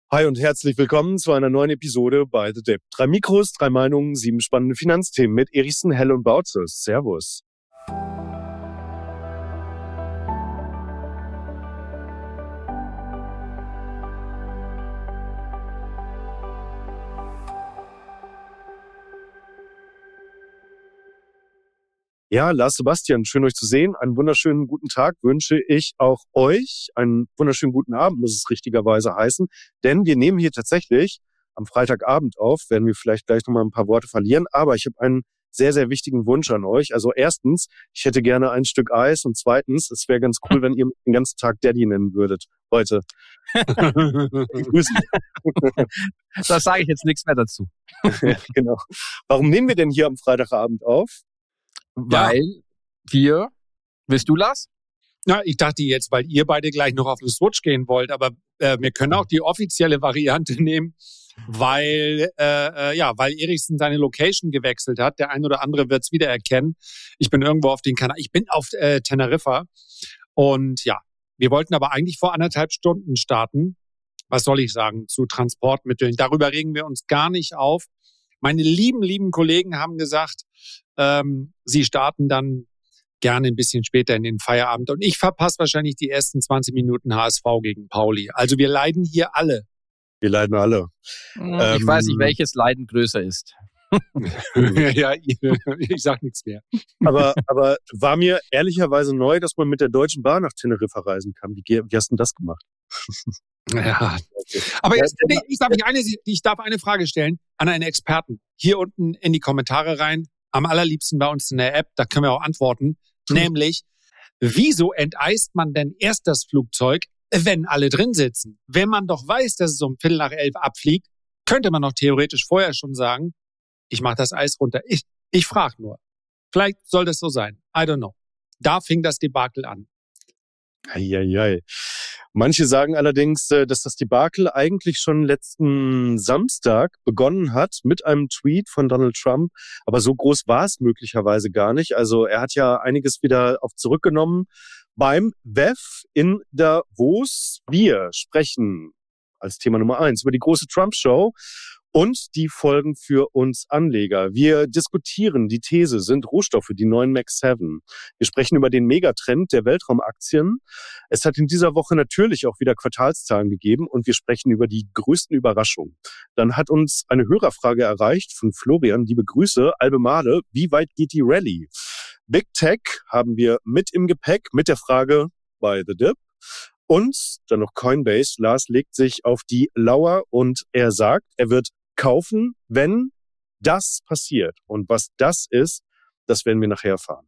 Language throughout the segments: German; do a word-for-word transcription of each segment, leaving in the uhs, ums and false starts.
Hi und herzlich willkommen zu einer neuen Episode bei The Dip. Drei Mikros, drei Meinungen, sieben spannende Finanzthemen mit Erichsen, Hell und Bautzes. Servus. Ja, Lars Sebastian, schön euch zu sehen. Einen wunderschönen guten Tag wünsche ich auch euch. Einen wunderschönen guten Abend muss es richtigerweise heißen, denn wir nehmen hier tatsächlich am Freitagabend auf, werden wir vielleicht gleich nochmal ein paar Worte verlieren, aber ich habe einen sehr, sehr wichtigen Wunsch an euch. Also erstens, ich hätte gerne ein Stück Eis und zweitens, es wäre ganz cool, wenn ihr den ganzen Tag Daddy nennen würdet heute. Da sage ich jetzt nichts mehr dazu. Genau. Warum nehmen wir denn hier am Freitagabend auf? Weil ja. wir, willst du, Lars? Na, ich dachte jetzt, weil ihr beide gleich noch auf den Switch gehen wollt, aber äh, wir können auch die offizielle Variante nehmen, weil äh, ja, weil Erichsen seine Location gewechselt hat. Der ein oder andere wird es wiedererkennen. Ich bin irgendwo auf den Kanal, ich bin auf äh, Teneriffa und ja, wir wollten aber eigentlich vor anderthalb Stunden starten. Was soll ich sagen, zu Transportmitteln. Darüber regen wir uns gar nicht auf. Meine lieben, lieben Kollegen haben gesagt, ähm, sie starten dann gerne ein bisschen später in den Feierabend. Und ich verpasse wahrscheinlich die ersten zwanzig Minuten H S V gegen Pauli. Also wir leiden hier alle. Wir leiden alle. Ich ähm, weiß nicht, welches Leiden größer ist. Ja, ich sag nichts mehr. Aber, aber war mir ehrlicherweise neu, dass man mit der Deutschen Bahn nach Teneriffa reisen kann. Wie, wie hast du denn das gemacht? Ja. Aber jetzt, ich darf, ich, eine, ich darf eine Frage stellen an einen Experten. Hier unten in die Kommentare rein. Am allerliebsten bei uns in der App, da können wir auch antworten. Hm. Nämlich, wieso enteist man denn erst das Flugzeug, wenn alle drin sitzen? Wenn man doch weiß, dass es um Viertel nach elf abfliegt, könnte man doch theoretisch vorher schon sagen, ich mache das Eis runter. Ich, ich frage nur. Vielleicht soll das so sein. I don't know. Da fing das Debakel an. Eieiei. Manche sagen allerdings, dass das Debakel eigentlich schon letzten Samstag begonnen hat mit einem Tweet von Donald Trump. Aber so groß war es möglicherweise gar nicht. Also er hat ja einiges wieder auf zurückgenommen beim W E F in Davos. Wir sprechen als Thema Nummer eins über die große Trump-Show und die Folgen für uns Anleger. Wir diskutieren die These, sind Rohstoffe die neuen Max sieben? Wir sprechen über den Megatrend der Weltraumaktien. Es hat in dieser Woche natürlich auch wieder Quartalszahlen gegeben und wir sprechen über die größten Überraschungen. Dann hat uns eine Hörerfrage erreicht von Florian. Liebe Grüße, Albemarle, wie weit geht die Rallye? Big Tech haben wir mit im Gepäck mit der Frage bei The Dip. Und dann noch Coinbase. Lars legt sich auf die Lauer und er sagt, er wird kaufen, wenn das passiert. Und was das ist, das werden wir nachher erfahren.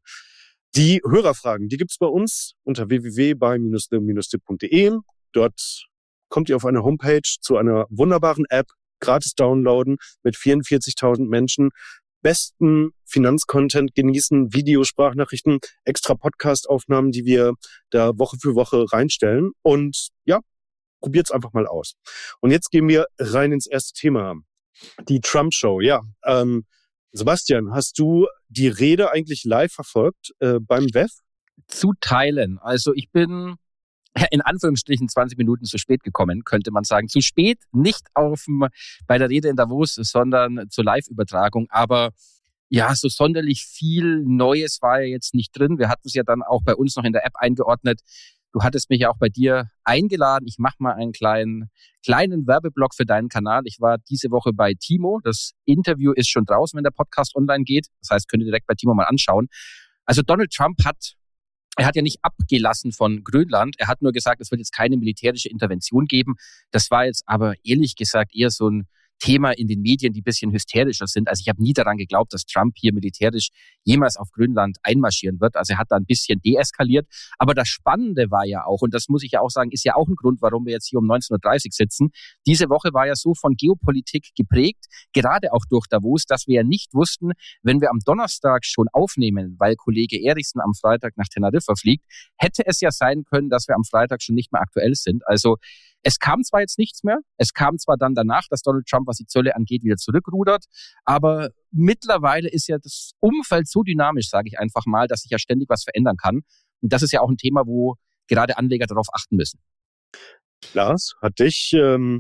Die Hörerfragen, die gibt's bei uns unter w w w punkt buy punkt d e. Dort kommt ihr auf eine Homepage zu einer wunderbaren App, gratis downloaden mit vierundvierzigtausend Menschen, besten Finanzcontent genießen, Videosprachnachrichten, extra Podcast-Aufnahmen, die wir da Woche für Woche reinstellen. Und ja, probiert's einfach mal aus. Und jetzt gehen wir rein ins erste Thema. Die Trump-Show, ja. Ähm, Sebastian, hast du die Rede eigentlich live verfolgt äh, beim W E F? Zu teilen. Also ich bin in Anführungsstrichen zwanzig Minuten zu spät gekommen, könnte man sagen. Zu spät, nicht auf bei der Rede in Davos, sondern zur Live-Übertragung. Aber ja, so sonderlich viel Neues war ja jetzt nicht drin. Wir hatten es ja dann auch bei uns noch in der App eingeordnet. Du hattest mich ja auch bei dir eingeladen. Ich mache mal einen kleinen, kleinen Werbeblock für deinen Kanal. Ich war diese Woche bei Timo. Das Interview ist schon draußen, wenn der Podcast online geht. Das heißt, könnt ihr direkt bei Timo mal anschauen. Also Donald Trump hat, er hat ja nicht abgelassen von Grönland. Er hat nur gesagt, es wird jetzt keine militärische Intervention geben. Das war jetzt aber ehrlich gesagt eher so ein Thema in den Medien, die ein bisschen hysterischer sind. Also ich habe nie daran geglaubt, dass Trump hier militärisch jemals auf Grönland einmarschieren wird. Also er hat da ein bisschen deeskaliert. Aber das Spannende war ja auch, und das muss ich ja auch sagen, ist ja auch ein Grund, warum wir jetzt hier um neunzehn Uhr dreißig sitzen. Diese Woche war ja so von Geopolitik geprägt, gerade auch durch Davos, dass wir ja nicht wussten, wenn wir am Donnerstag schon aufnehmen, weil Kollege Erichsen am Freitag nach Teneriffa fliegt, hätte es ja sein können, dass wir am Freitag schon nicht mehr aktuell sind. Also es kam zwar jetzt nichts mehr, es kam zwar dann danach, dass Donald Trump, was die Zölle angeht, wieder zurückrudert, aber mittlerweile ist ja das Umfeld so dynamisch, sage ich einfach mal, dass sich ja ständig was verändern kann. Und das ist ja auch ein Thema, wo gerade Anleger darauf achten müssen. Lars, hat dich ähm,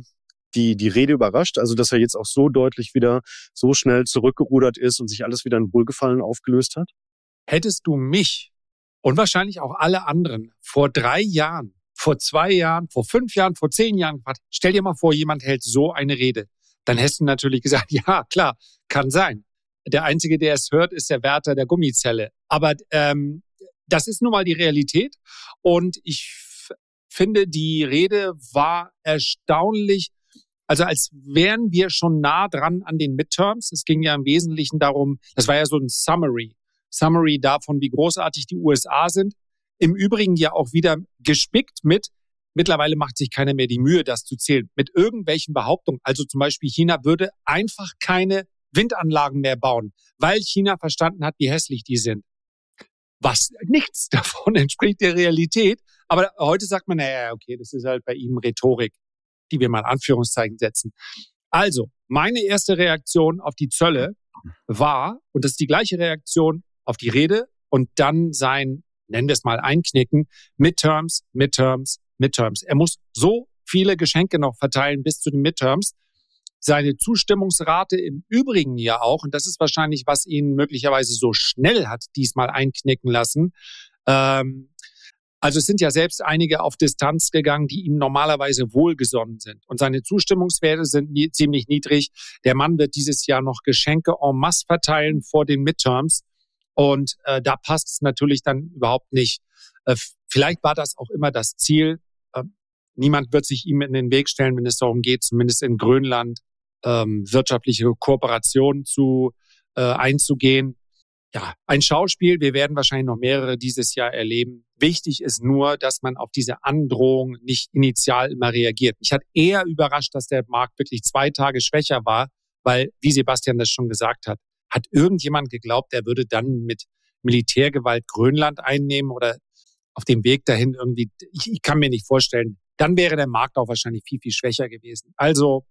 die, die Rede überrascht? Also, dass er jetzt auch so deutlich wieder so schnell zurückgerudert ist und sich alles wieder in Wohlgefallen aufgelöst hat? Hättest du mich und wahrscheinlich auch alle anderen vor drei Jahren, vor zwei Jahren, vor fünf Jahren, vor zehn Jahren gefragt, stell dir mal vor, jemand hält so eine Rede, dann hättest du natürlich gesagt, ja, klar, kann sein. Der Einzige, der es hört, ist der Wärter der Gummizelle. Aber ähm, das ist nun mal die Realität. Und ich f- finde, die Rede war erstaunlich, also als wären wir schon nah dran an den Midterms. Es ging ja im Wesentlichen darum, das war ja so ein Summary, Summary davon, wie großartig die U S A sind. Im Übrigen ja auch wieder gespickt mit, mittlerweile macht sich keiner mehr die Mühe, das zu zählen, mit irgendwelchen Behauptungen. Also zum Beispiel China würde einfach keine Windanlagen mehr bauen, weil China verstanden hat, wie hässlich die sind. Was nichts davon entspricht der Realität. Aber heute sagt man, naja, okay, das ist halt bei ihm Rhetorik, die wir mal in Anführungszeichen setzen. Also, meine erste Reaktion auf die Zölle war, und das ist die gleiche Reaktion auf die Rede und dann sein, nennen wir es mal, Einknicken, Midterms, Midterms, Midterms. Er muss so viele Geschenke noch verteilen bis zu den Midterms. Seine Zustimmungsrate im Übrigen ja auch, und das ist wahrscheinlich, was ihn möglicherweise so schnell hat diesmal einknicken lassen. Ähm, also es sind ja selbst einige auf Distanz gegangen, die ihm normalerweise wohlgesonnen sind. Und seine Zustimmungswerte sind nie, ziemlich niedrig. Der Mann wird dieses Jahr noch Geschenke en masse verteilen vor den Midterms. Und äh, da passt es natürlich dann überhaupt nicht. Äh, vielleicht war das auch immer das Ziel. Äh, niemand wird sich ihm in den Weg stellen, wenn es darum geht, zumindest in Grönland ähm, wirtschaftliche Kooperationen zu äh, einzugehen. Ja, ein Schauspiel. Wir werden wahrscheinlich noch mehrere dieses Jahr erleben. Wichtig ist nur, dass man auf diese Androhung nicht initial immer reagiert. Ich hatte eher überrascht, dass der Markt wirklich zwei Tage schwächer war, weil, wie Sebastian das schon gesagt hat, hat irgendjemand geglaubt, er würde dann mit Militärgewalt Grönland einnehmen oder auf dem Weg dahin irgendwie, ich, ich kann mir nicht vorstellen, dann wäre der Markt auch wahrscheinlich viel, viel schwächer gewesen. Also,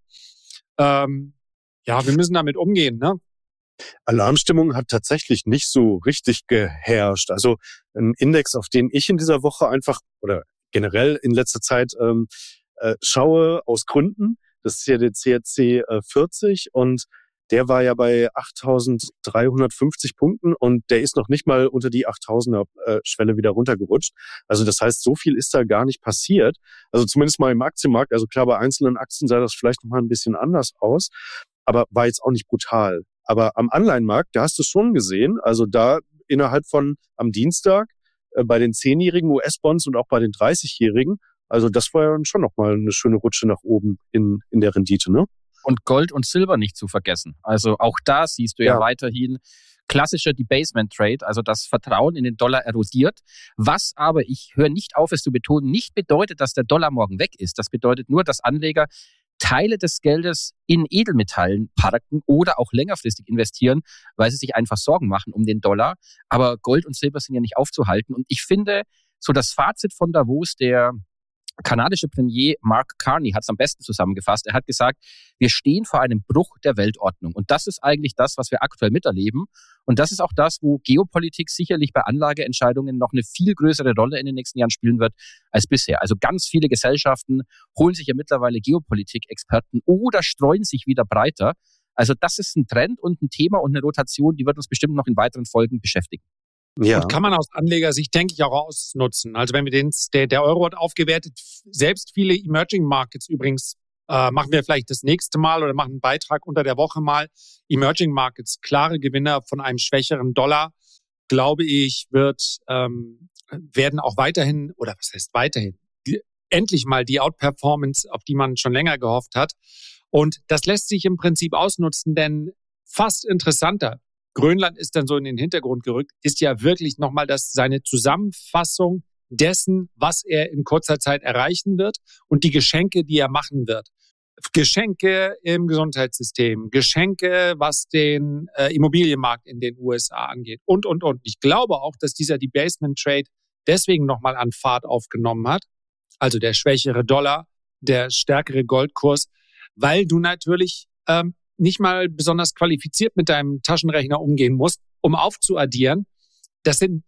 ähm, ja, wir müssen damit umgehen, ne? Alarmstimmung hat tatsächlich nicht so richtig geherrscht. Also ein Index, auf den ich in dieser Woche einfach oder generell in letzter Zeit ähm, äh, schaue aus Gründen, das ist ja der C A C äh, vierzig und der war ja bei achttausenddreihundertfünfzig Punkten und der ist noch nicht mal unter die achttausender-Schwelle wieder runtergerutscht. Also das heißt, so viel ist da gar nicht passiert. Also zumindest mal im Aktienmarkt. Also klar, bei einzelnen Aktien sah das vielleicht noch mal ein bisschen anders aus, aber war jetzt auch nicht brutal. Aber am Anleihenmarkt, da hast du es schon gesehen. Also da innerhalb von am Dienstag äh, bei den zehnjährigen U S-Bonds und auch bei den dreißigjährigen. Also das war ja schon nochmal eine schöne Rutsche nach oben in, in der Rendite, ne? Und Gold und Silber nicht zu vergessen. Also auch da siehst du ja, ja weiterhin klassischer Debasement-Trade, also das Vertrauen in den Dollar erodiert. Was aber, ich höre nicht auf, es zu betonen, nicht bedeutet, dass der Dollar morgen weg ist. Das bedeutet nur, dass Anleger Teile des Geldes in Edelmetallen parken oder auch längerfristig investieren, weil sie sich einfach Sorgen machen um den Dollar. Aber Gold und Silber sind ja nicht aufzuhalten. Und ich finde, so das Fazit von Davos, der kanadische Premier Mark Carney hat es am besten zusammengefasst. Er hat gesagt, wir stehen vor einem Bruch der Weltordnung. Und das ist eigentlich das, was wir aktuell miterleben. Und das ist auch das, wo Geopolitik sicherlich bei Anlageentscheidungen noch eine viel größere Rolle in den nächsten Jahren spielen wird als bisher. Also ganz viele Gesellschaften holen sich ja mittlerweile Geopolitik-Experten oder streuen sich wieder breiter. Also das ist ein Trend und ein Thema und eine Rotation, die wird uns bestimmt noch in weiteren Folgen beschäftigen. Ja. Und kann man aus Anlegersicht, denke ich, auch ausnutzen. Also wenn wir den, der, der Euro hat aufgewertet, selbst viele Emerging Markets übrigens, äh, machen wir vielleicht das nächste Mal oder machen einen Beitrag unter der Woche mal. Emerging Markets, klare Gewinner von einem schwächeren Dollar, glaube ich, wird, ähm, werden auch weiterhin, oder was heißt weiterhin, die, endlich mal die Outperformance, auf die man schon länger gehofft hat. Und das lässt sich im Prinzip ausnutzen, denn fast interessanter, Grönland ist dann so in den Hintergrund gerückt, ist ja wirklich nochmal das, seine Zusammenfassung dessen, was er in kurzer Zeit erreichen wird und die Geschenke, die er machen wird. Geschenke im Gesundheitssystem, Geschenke, was den äh, Immobilienmarkt in den U S A angeht und, und, und. Ich glaube auch, dass dieser Debasement Trade deswegen nochmal an Fahrt aufgenommen hat, also der schwächere Dollar, der stärkere Goldkurs, weil du natürlich ähm, nicht mal besonders qualifiziert mit deinem Taschenrechner umgehen musst, um aufzuaddieren. Das sind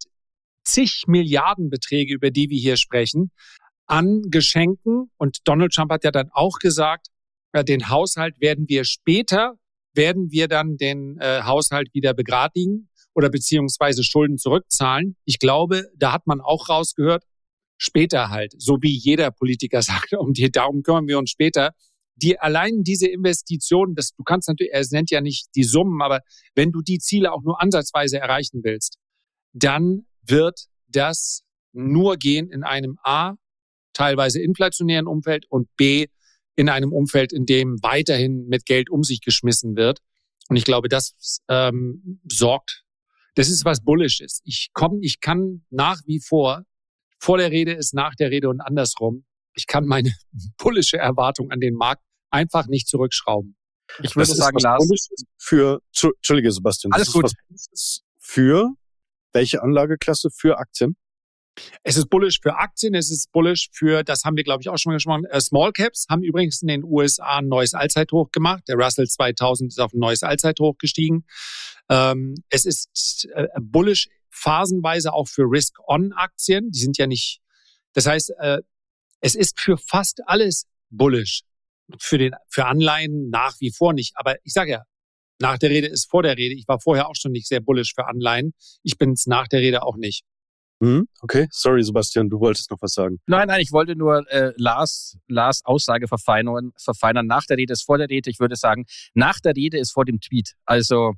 zig Milliardenbeträge, über die wir hier sprechen, an Geschenken. Und Donald Trump hat ja dann auch gesagt, äh, den Haushalt werden wir später, werden wir dann den äh, Haushalt wieder begradigen oder beziehungsweise Schulden zurückzahlen. Ich glaube, da hat man auch rausgehört, später halt, so wie jeder Politiker sagt, um die, darum kümmern wir uns später. Die allein diese Investitionen, das, du kannst natürlich, er nennt ja nicht die Summen, aber wenn du die Ziele auch nur ansatzweise erreichen willst, dann wird das nur gehen in einem A, teilweise inflationären Umfeld und B, in einem Umfeld, in dem weiterhin mit Geld um sich geschmissen wird. Und ich glaube, das ähm, sorgt, das ist was Bullisches. Ich komme, ich kann nach wie vor, vor der Rede ist nach der Rede und andersrum, ich kann meine bullische Erwartung an den Markt einfach nicht zurückschrauben. Ich würde das sagen, ist Lars. Für, Entschuldige, Sebastian. Alles das gut. Ist was für welche Anlageklasse? Für Aktien? Es ist bullish für Aktien, es ist bullish für, das haben wir, glaube ich, auch schon mal gesprochen, äh, Small Caps haben übrigens in den U S A ein neues Allzeithoch gemacht. Der Russell zweitausend ist auf ein neues Allzeithoch gestiegen. Ähm, es ist äh, bullish phasenweise auch für Risk-On-Aktien. Die sind ja nicht, das heißt, äh, es ist für fast alles bullish. Für den, für Anleihen nach wie vor nicht. Aber ich sage ja, nach der Rede ist vor der Rede. Ich war vorher auch schon nicht sehr bullish für Anleihen. Ich bin es nach der Rede auch nicht. Hm, okay, sorry Sebastian, du wolltest noch was sagen. Nein, nein, ich wollte nur äh, Lars, Lars Aussage verfeinern, verfeinern. Nach der Rede ist vor der Rede. Ich würde sagen, nach der Rede ist vor dem Tweet. Also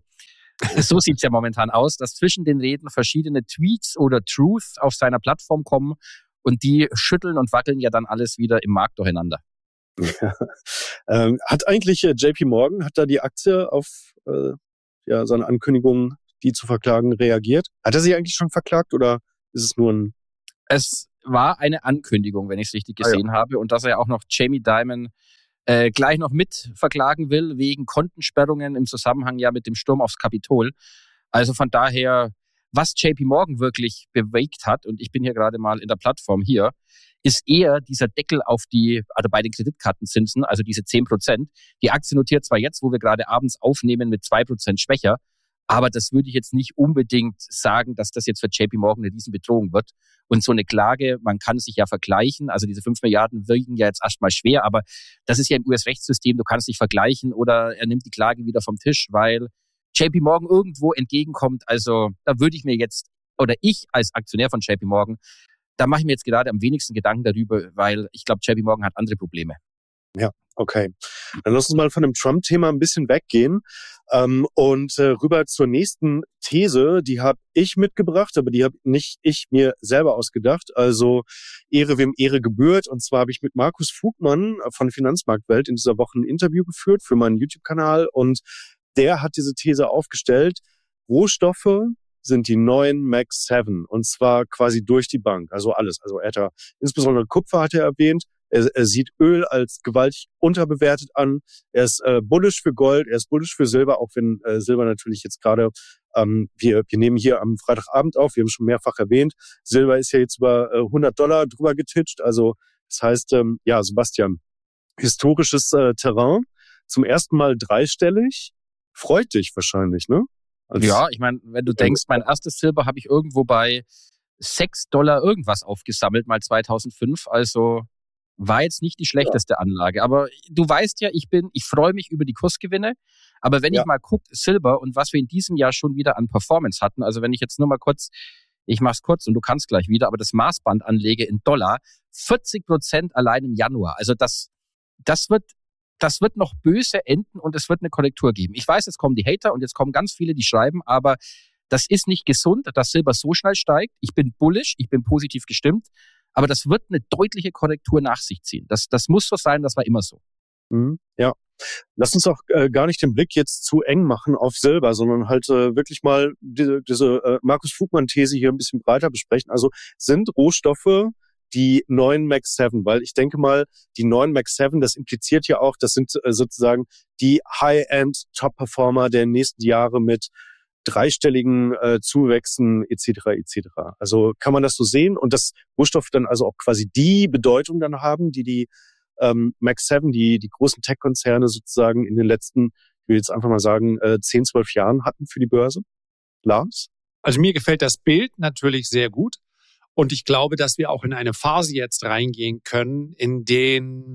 so sieht's ja momentan aus, dass zwischen den Reden verschiedene Tweets oder Truth auf seiner Plattform kommen und die schütteln und wackeln ja dann alles wieder im Markt durcheinander. Ja. Ähm, hat eigentlich äh, J P Morgan, hat da die Aktie auf äh, ja, seine Ankündigung, die zu verklagen, reagiert? Hat er sie eigentlich schon verklagt oder ist es nur ein... Es war eine Ankündigung, wenn ich es richtig gesehen ah, ja. habe. Und dass er auch noch Jamie Dimon äh, gleich noch mit verklagen will, wegen Kontensperrungen im Zusammenhang ja mit dem Sturm aufs Kapitol. Also von daher, was J P Morgan wirklich bewegt hat, und ich bin hier gerade mal in der Plattform hier, ist eher dieser Deckel auf die, also bei den Kreditkartenzinsen, also diese zehn Prozent. Die Aktie notiert zwar jetzt, wo wir gerade abends aufnehmen, mit zwei Prozent schwächer, aber das würde ich jetzt nicht unbedingt sagen, dass das jetzt für J P Morgan eine Riesenbedrohung wird. Und so eine Klage, man kann sich ja vergleichen. Also diese fünf Milliarden wirken ja jetzt erstmal schwer, aber das ist ja im U S-Rechtssystem, du kannst dich vergleichen oder er nimmt die Klage wieder vom Tisch, weil J P Morgan irgendwo entgegenkommt. Also da würde ich mir jetzt, oder ich als Aktionär von J P Morgan, da mache ich mir jetzt gerade am wenigsten Gedanken darüber, weil ich glaube, J P Morgan hat andere Probleme. Ja, okay. Dann lass uns mal von dem Trump-Thema ein bisschen weggehen ähm, und äh, rüber zur nächsten These. Die habe ich mitgebracht, aber die habe nicht ich mir selber ausgedacht. Also Ehre wem Ehre gebührt. Und zwar habe ich mit Markus Fugmann von Finanzmarktwelt in dieser Woche ein Interview geführt für meinen YouTube-Kanal. Und der hat diese These aufgestellt, Rohstoffe sind die neuen Max sieben. Und zwar quasi durch die Bank. Also alles. Also er hat ja, insbesondere Kupfer hat er erwähnt. Er, er sieht Öl als gewaltig unterbewertet an. Er ist äh, bullish für Gold, er ist bullish für Silber, auch wenn äh, Silber natürlich jetzt gerade, ähm, wir, wir nehmen hier am Freitagabend auf, wir haben schon mehrfach erwähnt, Silber ist ja jetzt über äh, hundert Dollar drüber getitscht. Also das heißt, ähm, ja, Sebastian, historisches äh, Terrain, zum ersten Mal dreistellig, freut dich wahrscheinlich, ne? Als ja, ich meine, wenn du denkst, mein erstes Silber habe ich irgendwo bei sechs Dollar irgendwas aufgesammelt, mal zweitausendfünf, also war jetzt nicht die schlechteste ja. Anlage. Aber du weißt ja, ich bin, ich freue mich über die Kursgewinne. Aber wenn ja. ich mal gucke, Silber und was wir in diesem Jahr schon wieder an Performance hatten, also wenn ich jetzt nur mal kurz, ich mach's kurz und du kannst gleich wieder, aber das Maßband anlege in Dollar, vierzig Prozent allein im Januar. Also das, das wird, das wird noch böse enden und es wird eine Korrektur geben. Ich weiß, jetzt kommen die Hater und jetzt kommen ganz viele, die schreiben, aber das ist nicht gesund, dass Silber so schnell steigt. Ich bin bullish, ich bin positiv gestimmt. Aber das wird eine deutliche Korrektur nach sich ziehen. Das, das muss so sein, das war immer so. Mhm, ja. Lass uns auch äh, gar nicht den Blick jetzt zu eng machen auf Silber, sondern halt äh, wirklich mal diese, diese äh, Markus Fugmann-These hier ein bisschen breiter besprechen. Also sind Rohstoffe die neuen Max sieben? Weil ich denke mal, die neuen Max sieben, das impliziert ja auch, das sind äh, sozusagen die High-End-Top-Performer der nächsten Jahre mit dreistelligen äh, Zuwächsen et cetera et cetera. Also kann man das so sehen und dass Rohstoffe dann also auch quasi die Bedeutung dann haben, die die ähm, Max sieben, die die großen Tech-Konzerne sozusagen in den letzten, ich will jetzt einfach mal sagen, äh, zehn, zwölf Jahren hatten für die Börse? Lars? Also mir gefällt das Bild natürlich sehr gut und ich glaube, dass wir auch in eine Phase jetzt reingehen können, in den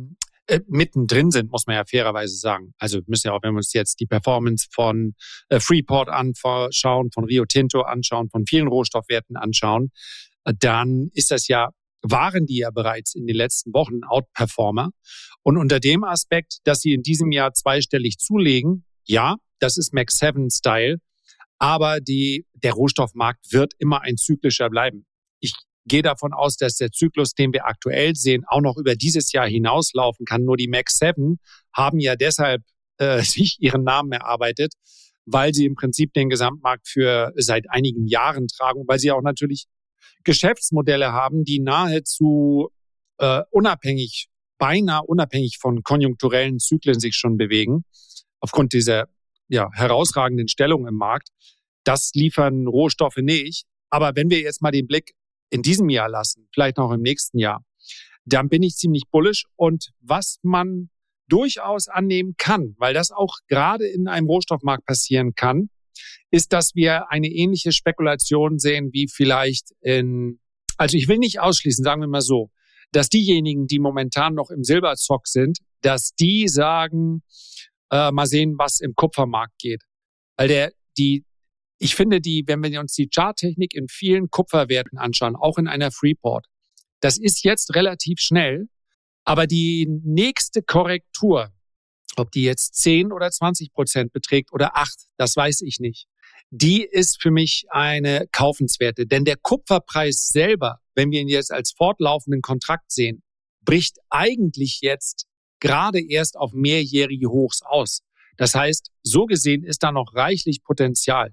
äh, mittendrin sind, muss man ja fairerweise sagen. Also wir müssen ja auch, wenn wir uns jetzt die Performance von äh, Freeport anschauen, von Rio Tinto anschauen, von vielen Rohstoffwerten anschauen, äh, dann ist das ja, waren die ja bereits in den letzten Wochen Outperformer. Und unter dem Aspekt, dass sie in diesem Jahr zweistellig zulegen, ja, das ist Max seven Style, aber die, der Rohstoffmarkt wird immer ein zyklischer bleiben. Ich gehe davon aus, dass der Zyklus, den wir aktuell sehen, auch noch über dieses Jahr hinauslaufen kann. Nur die Max seven haben ja deshalb äh, sich ihren Namen erarbeitet, weil sie im Prinzip den Gesamtmarkt für seit einigen Jahren tragen, weil sie auch natürlich Geschäftsmodelle haben, die nahezu äh, unabhängig, beinahe unabhängig von konjunkturellen Zyklen sich schon bewegen, aufgrund dieser ja, herausragenden Stellung im Markt. Das liefern Rohstoffe nicht. Aber wenn wir jetzt mal den Blick in diesem Jahr lassen, vielleicht noch im nächsten Jahr, dann bin ich ziemlich bullish. Und was man durchaus annehmen kann, weil das auch gerade in einem Rohstoffmarkt passieren kann, ist, dass wir eine ähnliche Spekulation sehen wie vielleicht in, also ich will nicht ausschließen, sagen wir mal so, dass diejenigen, die momentan noch im Silberzock sind, dass die sagen, äh, mal sehen, was im Kupfermarkt geht. Weil der, die, ich finde, die, wenn wir uns die Charttechnik in vielen Kupferwerten anschauen, auch in einer Freeport, das ist jetzt relativ schnell, aber die nächste Korrektur, ob die jetzt zehn oder zwanzig Prozent beträgt oder acht, das weiß ich nicht, die ist für mich eine kaufenswerte. Denn der Kupferpreis selber, wenn wir ihn jetzt als fortlaufenden Kontrakt sehen, bricht eigentlich jetzt gerade erst auf mehrjährige Hochs aus. Das heißt, so gesehen ist da noch reichlich Potenzial.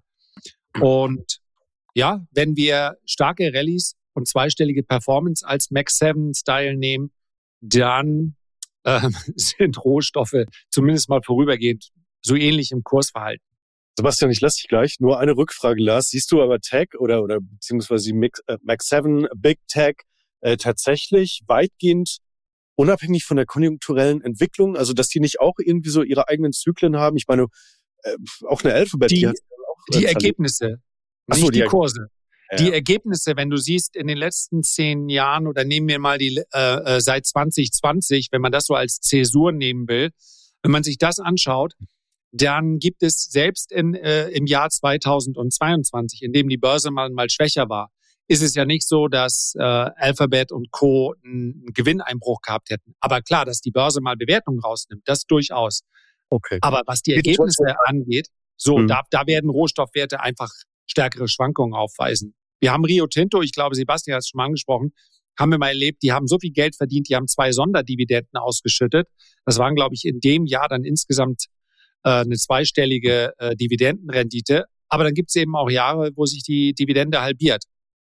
Und ja, wenn wir starke Rallyes und zweistellige Performance als Max seven Style nehmen, dann ähm, sind Rohstoffe zumindest mal vorübergehend so ähnlich im Kursverhalten. Sebastian, ich lasse dich gleich. Nur eine Rückfrage, Lars. Siehst du aber Tech oder oder beziehungsweise Mix, äh, Max seven, Big Tech äh, tatsächlich weitgehend unabhängig von der konjunkturellen Entwicklung? Also, dass die nicht auch irgendwie so ihre eigenen Zyklen haben? Ich meine, äh, auch eine Alphabet, die, die hat auch, die äh, Ergebnisse, Ach so, nicht die, die Kurse. Ja. Die Ergebnisse, wenn du siehst, in den letzten zehn Jahren oder nehmen wir mal die äh, seit zwanzig zwanzig, wenn man das so als Zäsur nehmen will, wenn man sich das anschaut, dann gibt es selbst in, äh, im Jahr zweitausendzweiundzwanzig, in dem die Börse mal, mal schwächer war, ist es ja nicht so, dass äh, Alphabet und Co. einen Gewinneinbruch gehabt hätten. Aber klar, dass die Börse mal Bewertungen rausnimmt, das durchaus. Okay. Aber was die Ergebnisse angeht, so, mhm. da, da werden Rohstoffwerte einfach stärkere Schwankungen aufweisen. Wir haben Rio Tinto, ich glaube, Sebastian hat es schon mal angesprochen, haben wir mal erlebt, die haben so viel Geld verdient, die haben zwei Sonderdividenden ausgeschüttet. Das waren, glaube ich, in dem Jahr dann insgesamt äh, eine zweistellige äh, Dividendenrendite. Aber dann gibt es eben auch Jahre, wo sich die Dividende halbiert.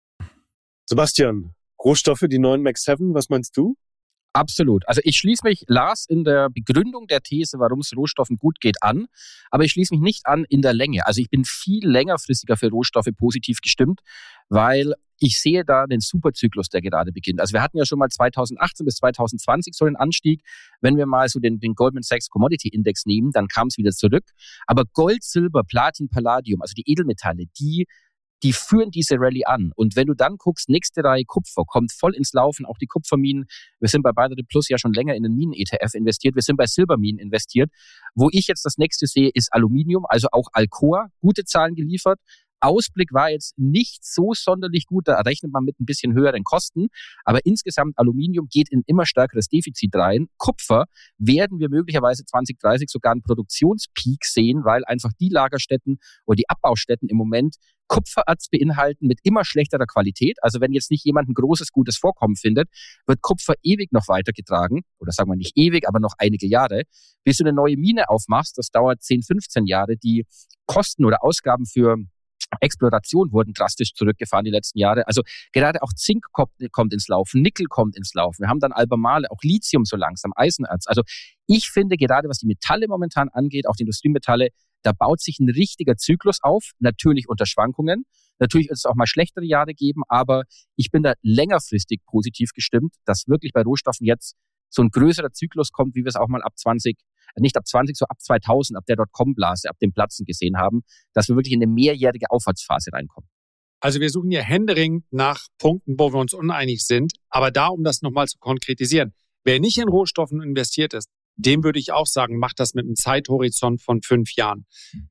Sebastian, Rohstoffe, die neuen Max seven, was meinst du? Absolut. Also ich schließe mich, Lars, in der Begründung der These, warum es Rohstoffen gut geht, an. Aber ich schließe mich nicht an in der Länge. Also ich bin viel längerfristiger für Rohstoffe positiv gestimmt, weil ich sehe da den Superzyklus, der gerade beginnt. Also wir hatten ja schon mal zweitausendachtzehn bis zweitausendzwanzig so den Anstieg. Wenn wir mal so den, den Goldman Sachs Commodity Index nehmen, dann kam es wieder zurück. Aber Gold, Silber, Platin, Palladium, also die Edelmetalle, die Die führen diese Rallye an. Und wenn du dann guckst, nächste Reihe Kupfer kommt voll ins Laufen, auch die Kupferminen. Wir sind bei Battery Plus ja schon länger in den Minen-E T F investiert. Wir sind bei Silberminen investiert. Wo ich jetzt das nächste sehe, ist Aluminium, also auch Alcoa, gute Zahlen geliefert. Ausblick war jetzt nicht so sonderlich gut, da rechnet man mit ein bisschen höheren Kosten, aber insgesamt Aluminium geht in immer stärkeres Defizit rein. Kupfer werden wir möglicherweise zwanzig dreißig sogar einen Produktionspeak sehen, weil einfach die Lagerstätten oder die Abbaustätten im Moment Kupfererz beinhalten mit immer schlechterer Qualität. Also wenn jetzt nicht jemand ein großes, gutes Vorkommen findet, wird Kupfer ewig noch weitergetragen, oder sagen wir nicht ewig, aber noch einige Jahre. Bis du eine neue Mine aufmachst, das dauert zehn, fünfzehn Jahre. Die Kosten oder Ausgaben für Exploration wurden drastisch zurückgefahren die letzten Jahre. Also gerade auch Zink kommt, kommt ins Laufen, Nickel kommt ins Laufen. Wir haben dann Albemarle, auch Lithium so langsam, Eisenerz. Also ich finde gerade, was die Metalle momentan angeht, auch die Industriemetalle, da baut sich ein richtiger Zyklus auf, natürlich unter Schwankungen. Natürlich wird es auch mal schlechtere Jahre geben, aber ich bin da längerfristig positiv gestimmt, dass wirklich bei Rohstoffen jetzt so ein größerer Zyklus kommt, wie wir es auch mal ab zwanzig, nicht ab zwanzig, so ab zweitausend, ab der Dotcom-Blase, ab dem Platzen gesehen haben, dass wir wirklich in eine mehrjährige Aufwärtsphase reinkommen. Also wir suchen ja händeringend nach Punkten, wo wir uns uneinig sind. Aber da, um das nochmal zu konkretisieren, Wer nicht in Rohstoffen investiert ist, dem würde ich auch sagen, macht das mit einem Zeithorizont von fünf Jahren.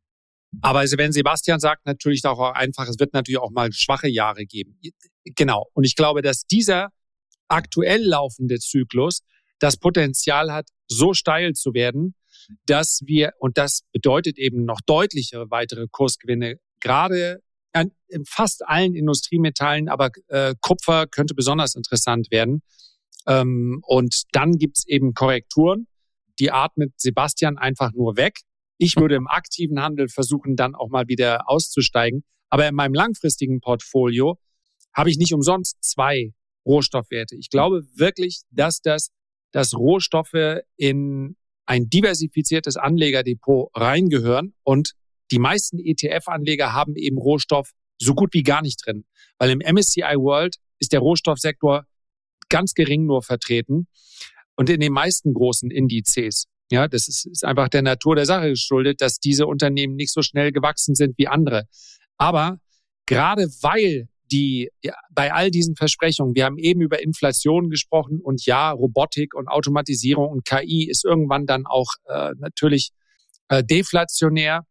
Aber also wenn Sebastian sagt, natürlich auch einfach, es wird natürlich auch mal schwache Jahre geben. Genau. Und ich glaube, dass dieser aktuell laufende Zyklus das Potenzial hat, so steil zu werden, dass wir, und das bedeutet eben noch deutlichere weitere Kursgewinne, gerade an, in fast allen Industriemetallen, aber äh, Kupfer könnte besonders interessant werden. Ähm, und dann gibt's eben Korrekturen, die atmet Sebastian einfach nur weg. Ich würde im aktiven Handel versuchen, dann auch mal wieder auszusteigen. Aber in meinem langfristigen Portfolio habe ich nicht umsonst zwei Rohstoffwerte. Ich glaube wirklich, dass das, dass Rohstoffe in ein diversifiziertes Anlegerdepot reingehören und die meisten E T F-Anleger haben eben Rohstoff so gut wie gar nicht drin. Weil im M S C I World ist der Rohstoffsektor ganz gering nur vertreten und in den meisten großen Indizes. Ja, das ist, ist einfach der Natur der Sache geschuldet, dass diese Unternehmen nicht so schnell gewachsen sind wie andere. Aber gerade weil die ja, bei all diesen Versprechungen, wir haben eben über Inflation gesprochen und ja, Robotik und Automatisierung und K I ist irgendwann dann auch äh, natürlich äh, deflationär.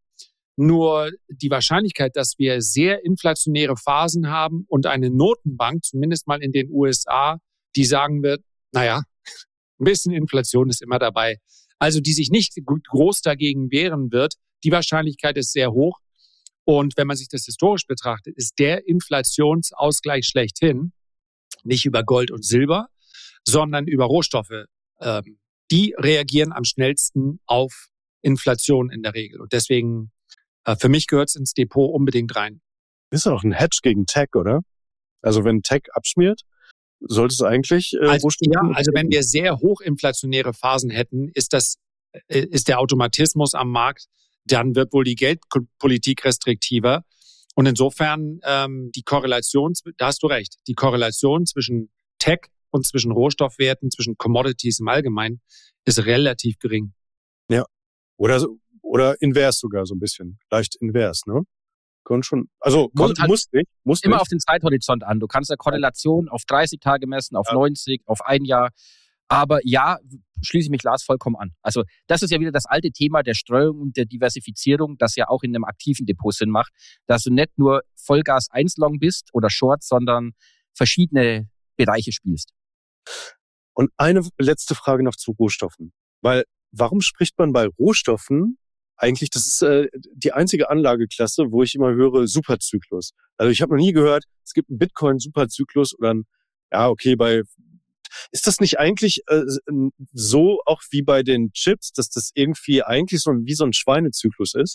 Nur die Wahrscheinlichkeit, dass wir sehr inflationäre Phasen haben und eine Notenbank, zumindest mal in den U S A, die sagen wird, naja, ein bisschen Inflation ist immer dabei. Also die sich nicht groß dagegen wehren wird, die Wahrscheinlichkeit ist sehr hoch. Und wenn man sich das historisch betrachtet, ist der Inflationsausgleich schlechthin nicht über Gold und Silber, sondern über Rohstoffe. Ähm, die reagieren am schnellsten auf Inflation in der Regel. Und deswegen, äh, für mich gehört es ins Depot unbedingt rein. Ist auch ein Hedge gegen Tech, oder? Also wenn Tech abschmiert, sollte es eigentlich äh, also, ja, also wenn wir sehr hochinflationäre Phasen hätten, ist das äh, ist der Automatismus am Markt, dann wird wohl die Geldpolitik restriktiver. Und insofern ähm, die Korrelation, da hast du recht, die Korrelation zwischen Tech und zwischen Rohstoffwerten, zwischen Commodities im Allgemeinen, ist relativ gering. Ja, oder oder invers sogar so ein bisschen, leicht invers, ne? Kann schon, also Kommt muss, halt muss nicht, muss immer nicht. auf den Zeithorizont an. Du kannst eine Korrelation auf dreißig Tage messen, auf ja. neunzig, auf ein Jahr. Aber ja, schließe ich mich Lars vollkommen an. Also das ist ja wieder das alte Thema der Streuung und der Diversifizierung, das ja auch in einem aktiven Depot Sinn macht, dass du nicht nur Vollgas eins Long bist oder Short, sondern verschiedene Bereiche spielst. Und eine letzte Frage noch zu Rohstoffen. Weil warum spricht man bei Rohstoffen eigentlich, das ist äh, die einzige Anlageklasse, wo ich immer höre, Superzyklus. Also ich habe noch nie gehört, es gibt einen Bitcoin-Superzyklus oder ein, ja okay, bei ist das nicht eigentlich äh, so auch wie bei den Chips, dass das irgendwie eigentlich so wie so ein Schweinezyklus ist?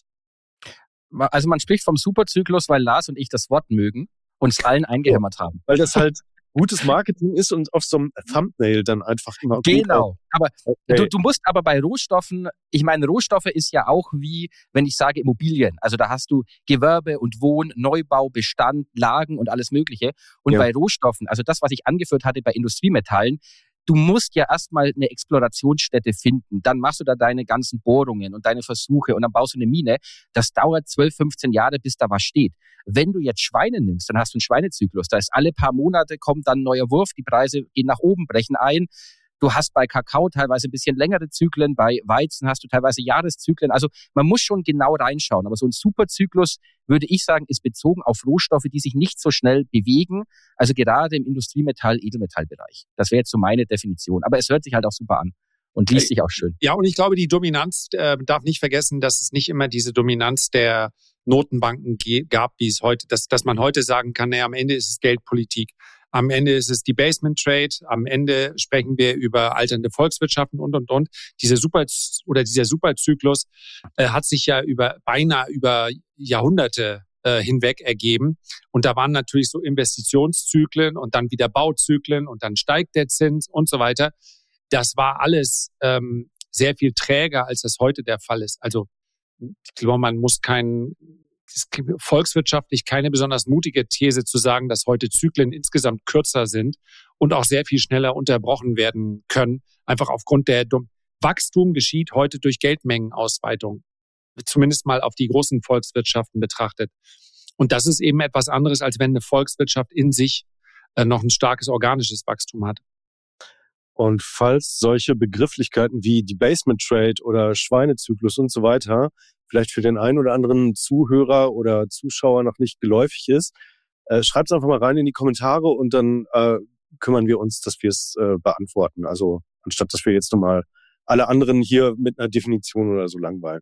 Also man spricht vom Superzyklus, weil Lars und ich das Wort mögen und es allen eingehämmert haben. Weil das halt gutes Marketing ist und auf so einem Thumbnail dann einfach immer genau. Gut aber okay. du, du musst aber bei Rohstoffen, ich meine, Rohstoffe ist ja auch wie, wenn ich sage Immobilien. Also da hast du Gewerbe und Wohn, Neubau, Bestand, Lagen und alles Mögliche. Und ja. bei Rohstoffen, also das, was ich angeführt hatte bei Industriemetallen, du musst ja erstmal eine Explorationsstätte finden. Dann machst du da deine ganzen Bohrungen und deine Versuche und dann baust du eine Mine. Das dauert zwölf, fünfzehn Jahre, bis da was steht. Wenn du jetzt Schweine nimmst, dann hast du einen Schweinezyklus. Da ist alle paar Monate kommt dann ein neuer Wurf, die Preise gehen nach oben, brechen ein. Du hast bei Kakao teilweise ein bisschen längere Zyklen, bei Weizen hast du teilweise Jahreszyklen. Also man muss schon genau reinschauen. Aber so ein Superzyklus, würde ich sagen, ist bezogen auf Rohstoffe, die sich nicht so schnell bewegen. Also gerade im Industriemetall-, Edelmetallbereich. Das wäre jetzt so meine Definition. Aber es hört sich halt auch super an und liest sich auch schön. Ja, und ich glaube, die Dominanz, äh, darf nicht vergessen, dass es nicht immer diese Dominanz der Notenbanken gab, wie es heute, dass, dass man heute sagen kann, naja, am Ende ist es Geldpolitik. Am Ende ist es Debasement Trade. Am Ende sprechen wir über alternde Volkswirtschaften und, und, und. Diese Super, oder dieser Superzyklus äh, hat sich ja über, beinahe über Jahrhunderte äh, hinweg ergeben. Und da waren natürlich so Investitionszyklen und dann wieder Bauzyklen und dann steigt der Zins und so weiter. Das war alles ähm, sehr viel träger, als das heute der Fall ist. Also, ich glaube, man muss kein, es ist volkswirtschaftlich keine besonders mutige These zu sagen, dass heute Zyklen insgesamt kürzer sind und auch sehr viel schneller unterbrochen werden können. Einfach aufgrund der Wachstum geschieht heute durch Geldmengenausweitung. Zumindest mal auf die großen Volkswirtschaften betrachtet. Und das ist eben etwas anderes, als wenn eine Volkswirtschaft in sich äh, noch ein starkes organisches Wachstum hat. Und falls solche Begrifflichkeiten wie Debasement Trade oder Schweinezyklus und so weiter vielleicht für den einen oder anderen Zuhörer oder Zuschauer noch nicht geläufig ist, äh, schreibt es einfach mal rein in die Kommentare und dann äh, kümmern wir uns, dass wir es äh, beantworten. Also anstatt, dass wir jetzt nochmal alle anderen hier mit einer Definition oder so langweilen.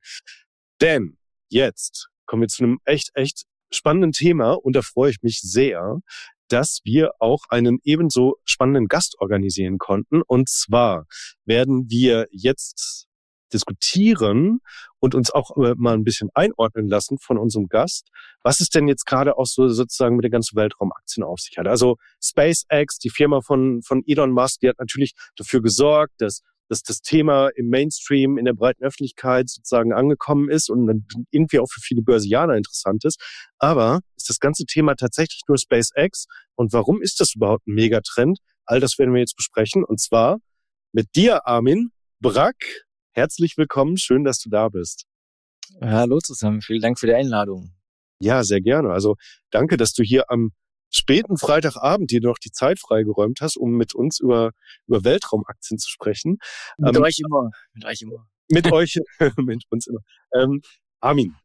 Denn jetzt kommen wir zu einem echt, echt spannenden Thema und da freue ich mich sehr, dass wir auch einen ebenso spannenden Gast organisieren konnten. Und zwar werden wir jetzt diskutieren und uns auch mal ein bisschen einordnen lassen von unserem Gast, was es denn jetzt gerade auch so sozusagen mit den ganzen Weltraumaktien auf sich hat. Also SpaceX, die Firma von, von Elon Musk, die hat natürlich dafür gesorgt, dass dass das Thema im Mainstream, in der breiten Öffentlichkeit sozusagen angekommen ist und dann irgendwie auch für viele Börsianer interessant ist. Aber ist das ganze Thema tatsächlich nur SpaceX? Und warum ist das überhaupt ein Megatrend? All das werden wir jetzt besprechen. Und zwar mit dir, Armin Brack. Herzlich willkommen. Schön, dass du da bist. Hallo zusammen. Vielen Dank für die Einladung. Ja, sehr gerne. Also danke, dass du hier am späten Freitagabend dir noch die Zeit freigeräumt hast, um mit uns über, über Weltraumaktien zu sprechen. Mit ähm, euch immer. Mit euch immer. Mit euch, mit uns immer. Ähm, Armin,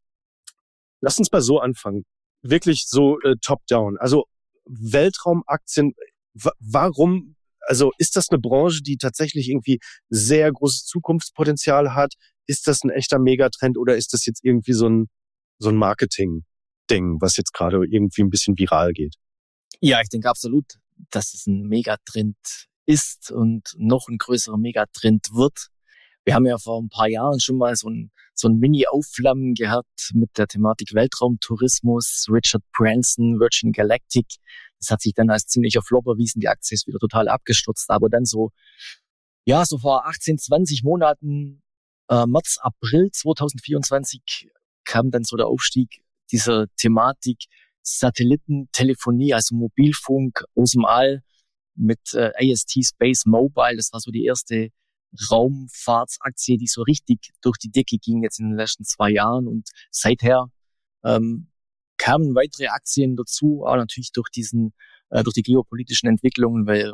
lass uns mal so anfangen. Wirklich so äh, top-down. Also Weltraumaktien, w- warum, also ist das eine Branche, die tatsächlich irgendwie sehr großes Zukunftspotenzial hat? Ist das ein echter Megatrend oder ist das jetzt irgendwie so ein, so ein Marketing-Ding, was jetzt gerade irgendwie ein bisschen viral geht? Ja, ich denke absolut, dass es ein Megatrend ist und noch ein größerer Megatrend wird. Wir haben ja vor ein paar Jahren schon mal so ein, so ein Mini-Aufflammen gehabt mit der Thematik Weltraumtourismus, Richard Branson, Virgin Galactic. Das hat sich dann als ziemlicher Flop erwiesen. Die Aktie ist wieder total abgestürzt. Aber dann so, ja, so vor achtzehn, zwanzig Monaten, äh, März, April zwanzig vierundzwanzig kam dann so der Aufstieg dieser Thematik Satellitentelefonie, also Mobilfunk aus dem All mit äh, A S T Space Mobile. Das war so die erste Raumfahrtsaktie, die so richtig durch die Decke ging jetzt in den letzten zwei Jahren. Und seither ähm, kamen weitere Aktien dazu, auch natürlich durch diesen, äh, durch die geopolitischen Entwicklungen, weil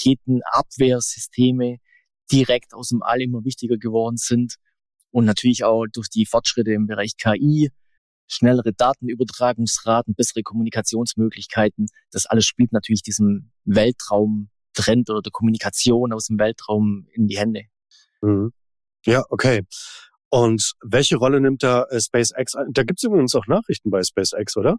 Raketenabwehrsysteme direkt aus dem All immer wichtiger geworden sind und natürlich auch durch die Fortschritte im Bereich K I, schnellere Datenübertragungsraten, bessere Kommunikationsmöglichkeiten. Das alles spielt natürlich diesem Weltraumtrend oder der Kommunikation aus dem Weltraum in die Hände. Mhm. Ja, okay. Und welche Rolle nimmt da äh, SpaceX ein? Da gibt es übrigens auch Nachrichten bei SpaceX, oder?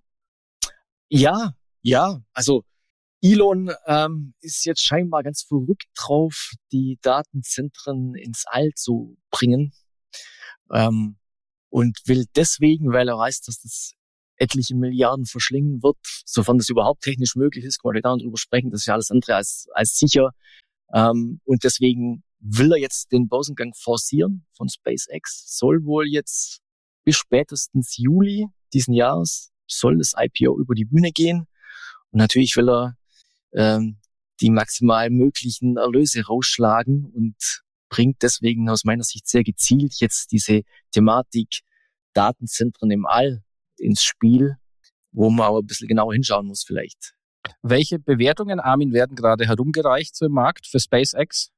Ja, ja. Also Elon ähm, ist jetzt scheinbar ganz verrückt drauf, die Datenzentren ins All zu bringen. Ähm, Und will deswegen, weil er weiß, dass das etliche Milliarden verschlingen wird, sofern das überhaupt technisch möglich ist, können wir da drüber sprechen, das ist ja alles andere als, als sicher. Ähm, und deswegen will er jetzt den Börsengang forcieren von SpaceX, soll wohl jetzt bis spätestens Juli diesen Jahres soll das I P O über die Bühne gehen. Und natürlich will er ähm, die maximal möglichen Erlöse rausschlagen und bringt deswegen aus meiner Sicht sehr gezielt jetzt diese Thematik Datenzentren im All ins Spiel, wo man aber ein bisschen genauer hinschauen muss vielleicht. Welche Bewertungen, Armin, werden gerade herumgereicht so im Markt für SpaceX?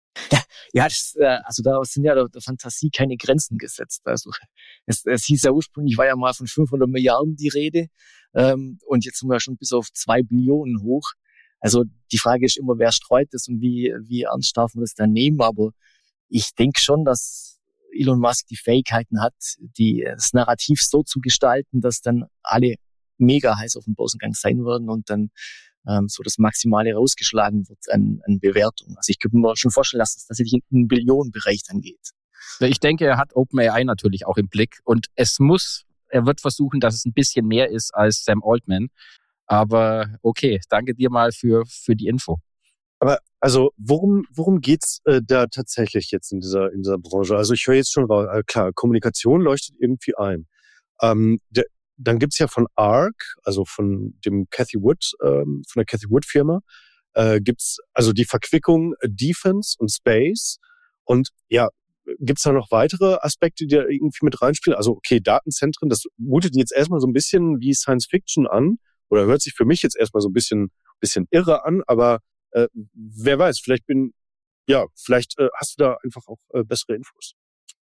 Ja, das, also da sind ja der, der Fantasie keine Grenzen gesetzt. Also es, es hieß ja ursprünglich, war ja mal von fünfhundert Milliarden die Rede ähm, und jetzt sind wir schon bis auf zwei Billionen hoch. Also die Frage ist immer, wer streut das und wie, wie ernst darf man das dann nehmen? Aber ich denke schon, dass Elon Musk die Fähigkeiten hat, die, das Narrativ so zu gestalten, dass dann alle mega heiß auf dem Börsengang sein werden und dann ähm, so das Maximale rausgeschlagen wird an, an Bewertung. Also ich könnte mir schon vorstellen, dass es tatsächlich in den Billionenbereich dann geht. Ich denke, er hat OpenAI natürlich auch im Blick und es muss, er wird versuchen, dass es ein bisschen mehr ist als Sam Altman. Aber okay, danke dir mal für, für die Info. Aber also worum worum geht's äh, da tatsächlich jetzt in dieser in dieser Branche? Also ich höre jetzt schon raus, äh, klar, Kommunikation leuchtet irgendwie ein. Ähm, der, dann gibt's ja von Arc, also von dem Cathy Wood, ähm, von der Cathy Wood Firma, äh, gibt's also die Verquickung Defense und Space. Und ja, gibt's da noch weitere Aspekte, die da irgendwie mit reinspielen? Also okay, Datenzentren, das mutet jetzt erstmal so ein bisschen wie Science Fiction an oder hört sich für mich jetzt erstmal so ein bisschen bisschen irre an, aber Äh, wer weiß, vielleicht bin ja, vielleicht äh, hast du da einfach auch äh, bessere Infos.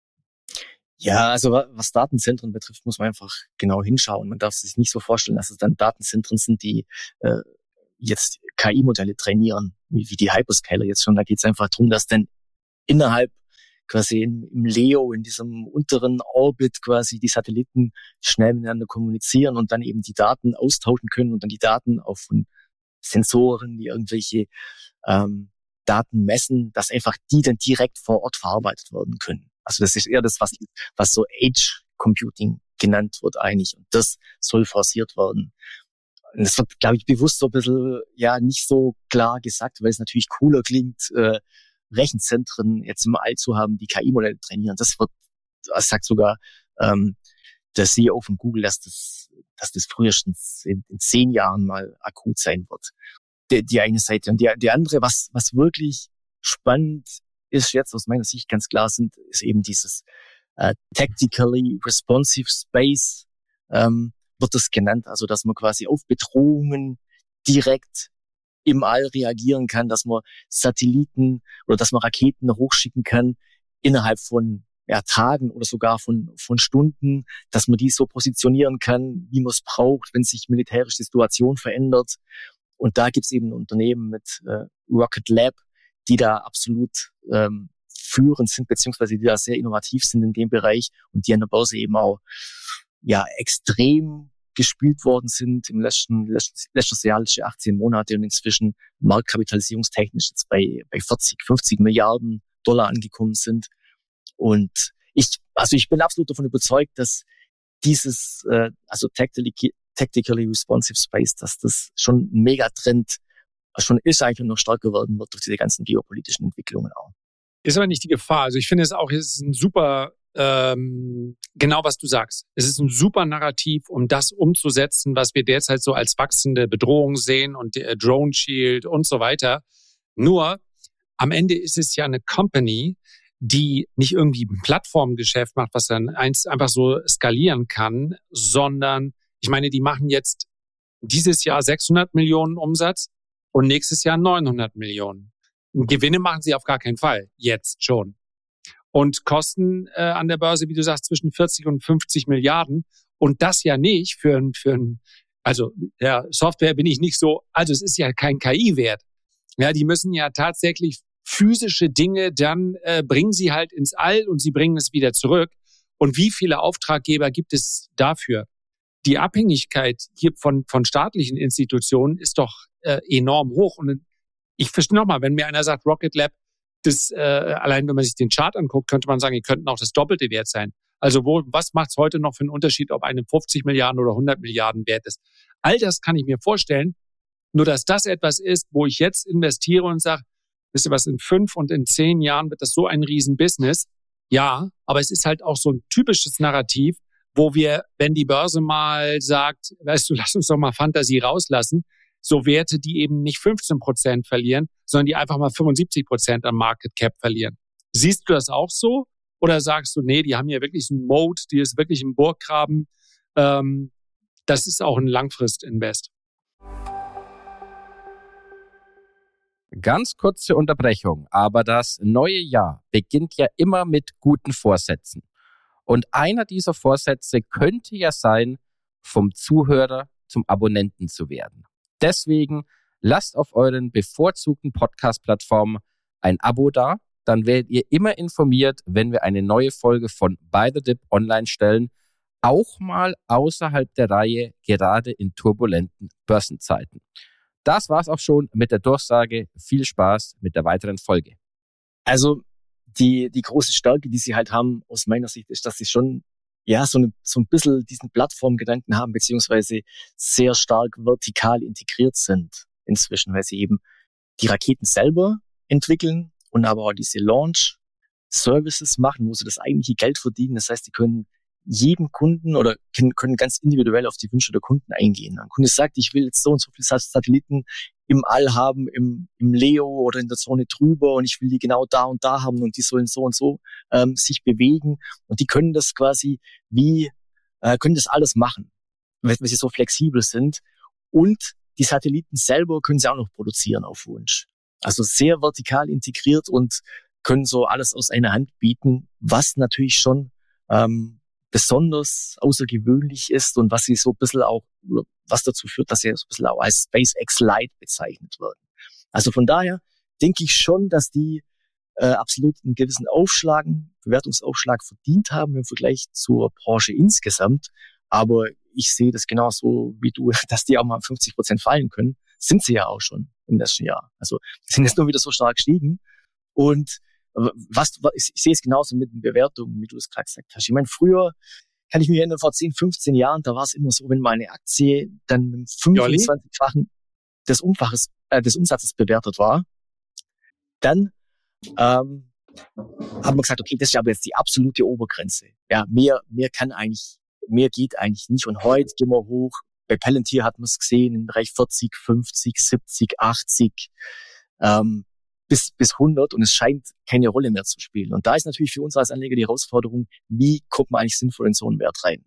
Ja, also was Datenzentren betrifft, muss man einfach genau hinschauen. Man darf sich nicht so vorstellen, dass es dann Datenzentren sind, die äh, jetzt K I-Modelle trainieren, wie, wie die Hyperscaler jetzt schon. Da geht es einfach darum, dass dann innerhalb quasi im, im Leo, in diesem unteren Orbit quasi die Satelliten schnell miteinander kommunizieren und dann eben die Daten austauschen können und dann die Daten auch von Sensoren, die irgendwelche ähm, Daten messen, dass einfach die dann direkt vor Ort verarbeitet werden können. Also das ist eher das, was, was so Edge Computing genannt wird eigentlich. Und das soll forciert werden. Und das wird, glaube ich, bewusst so ein bisschen, ja, nicht so klar gesagt, weil es natürlich cooler klingt, äh, Rechenzentren jetzt im All zu haben, die K I-Modelle trainieren. Das wird, das sagt sogar ähm, der C E O von Google, dass das, dass das frühestens in, in zehn Jahren mal akut sein wird. Die, die eine Seite. Und die, die andere, was, was wirklich spannend ist jetzt aus meiner Sicht ganz klar sind, ist eben dieses äh, Tactically Responsive Space, ähm, wird das genannt. Also, dass man quasi auf Bedrohungen direkt im All reagieren kann, dass man Satelliten oder dass man Raketen hochschicken kann innerhalb von ja, Tagen oder sogar von, von Stunden, dass man die so positionieren kann, wie man es braucht, wenn sich militärische Situation verändert. Und da gibt's eben ein Unternehmen mit äh, Rocket Lab, die da absolut ähm, führend sind, beziehungsweise die da sehr innovativ sind in dem Bereich und die an der Börse eben auch ja extrem gespielt worden sind im letzten, letzten, letztes Jahr, letzte achtzehn Monate und inzwischen marktkapitalisierungstechnisch jetzt bei, bei vierzig, fünfzig Milliarden Dollar angekommen sind. Und ich, also ich bin absolut davon überzeugt, dass dieses, äh, also tactically, tactically responsive space, dass das schon ein Megatrend schon ist eigentlich und noch stärker werden wird durch diese ganzen geopolitischen Entwicklungen auch. Ist aber nicht die Gefahr. Also ich finde es auch, es ist ein super, ähm, genau was du sagst. Es ist ein super Narrativ, um das umzusetzen, was wir derzeit so als wachsende Bedrohung sehen und der Drone Shield und so weiter. Nur am Ende ist es ja eine Company, die nicht irgendwie ein Plattformgeschäft macht, was dann eins einfach so skalieren kann, sondern ich meine, die machen jetzt dieses Jahr sechshundert Millionen Umsatz und nächstes Jahr neunhundert Millionen. Gewinne machen sie auf gar keinen Fall, jetzt schon. Und kosten äh, an der Börse, wie du sagst, zwischen vierzig und fünfzig Milliarden. Und das ja nicht für ein, für ein, also ja, Software bin ich nicht so, also es ist ja kein K I-Wert. Ja, die müssen ja tatsächlich physische Dinge, dann äh, bringen sie halt ins All und sie bringen es wieder zurück. Und wie viele Auftraggeber gibt es dafür? Die Abhängigkeit hier von, von staatlichen Institutionen ist doch äh, enorm hoch. Und ich verstehe nochmal, wenn mir einer sagt, Rocket Lab, das, äh, allein wenn man sich den Chart anguckt, könnte man sagen, die könnten auch das Doppelte wert sein. Also wo, was macht es heute noch für einen Unterschied, ob eine fünfzig Milliarden oder hundert Milliarden wert ist? All das kann ich mir vorstellen. Nur dass das etwas ist, wo ich jetzt investiere und sage, wisst ihr was, in fünf und in zehn Jahren wird das so ein Riesen-Business. Ja, aber es ist halt auch so ein typisches Narrativ, wo wir, wenn die Börse mal sagt, weißt du, lass uns doch mal Fantasie rauslassen, so Werte, die eben nicht fünfzehn Prozent verlieren, sondern die einfach mal fünfundsiebzig Prozent am Market Cap verlieren. Siehst du das auch so? Oder sagst du, nee, die haben hier wirklich so einen Mode, die ist wirklich im Burggraben. Ähm, das ist auch ein Langfrist-Invest. Ganz kurze Unterbrechung, aber das neue Jahr beginnt ja immer mit guten Vorsätzen. Und einer dieser Vorsätze könnte ja sein, vom Zuhörer zum Abonnenten zu werden. Deswegen lasst auf euren bevorzugten Podcast-Plattformen ein Abo da, dann werdet ihr immer informiert, wenn wir eine neue Folge von By the Dip online stellen, auch mal außerhalb der Reihe, gerade in turbulenten Börsenzeiten. Das war's auch schon mit der Durchsage. Viel Spaß mit der weiteren Folge. Also die die große Stärke, die sie halt haben, aus meiner Sicht, ist, dass sie schon ja so, eine, so ein bisschen diesen Plattformgedanken haben, beziehungsweise sehr stark vertikal integriert sind inzwischen, weil sie eben die Raketen selber entwickeln und aber auch diese Launch-Services machen, wo sie das eigentliche Geld verdienen. Das heißt, die können jedem Kunden oder können, können ganz individuell auf die Wünsche der Kunden eingehen. Ein Kunde sagt, ich will jetzt so und so viele Satelliten im All haben, im, im Leo oder in der Zone drüber und ich will die genau da und da haben und die sollen so und so ähm, sich bewegen und die können das quasi wie, äh, können das alles machen, weil, weil sie so flexibel sind und die Satelliten selber können sie auch noch produzieren auf Wunsch. Also sehr vertikal integriert und können so alles aus einer Hand bieten, was natürlich schon ähm, besonders außergewöhnlich ist und was sie so ein bisschen auch, was dazu führt, dass sie so ein bisschen auch als SpaceX Lite bezeichnet werden. Also von daher denke ich schon, dass die äh, absolut einen gewissen Aufschlag, Bewertungsaufschlag verdient haben im Vergleich zur Branche insgesamt. Aber ich sehe das genauso wie du, dass die auch mal fünfzig Prozent fallen können. Sind sie ja auch schon im letzten Jahr. Also die sind jetzt nur wieder so stark gestiegen. Und was, ich sehe es genauso mit den Bewertungen, wie du es gerade gesagt hast. Ich meine, früher kann ich mich erinnern, vor zehn, fünfzehn Jahren, da war es immer so, wenn mal eine Aktie dann mit fünfundzwanzig-fachen des, Umfaches, äh, des Umsatzes bewertet war, dann ähm, haben wir gesagt, okay, das ist aber jetzt die absolute Obergrenze. Ja, mehr, mehr kann eigentlich, mehr geht eigentlich nicht. Und heute gehen wir hoch. Bei Palantir hat man es gesehen, im Bereich vierzig, fünfzig, siebzig, achtzig, ähm, bis, bis hundert. Und es scheint keine Rolle mehr zu spielen. Und da ist natürlich für uns als Anleger die Herausforderung, wie kommt man eigentlich sinnvoll in so einen Wert rein?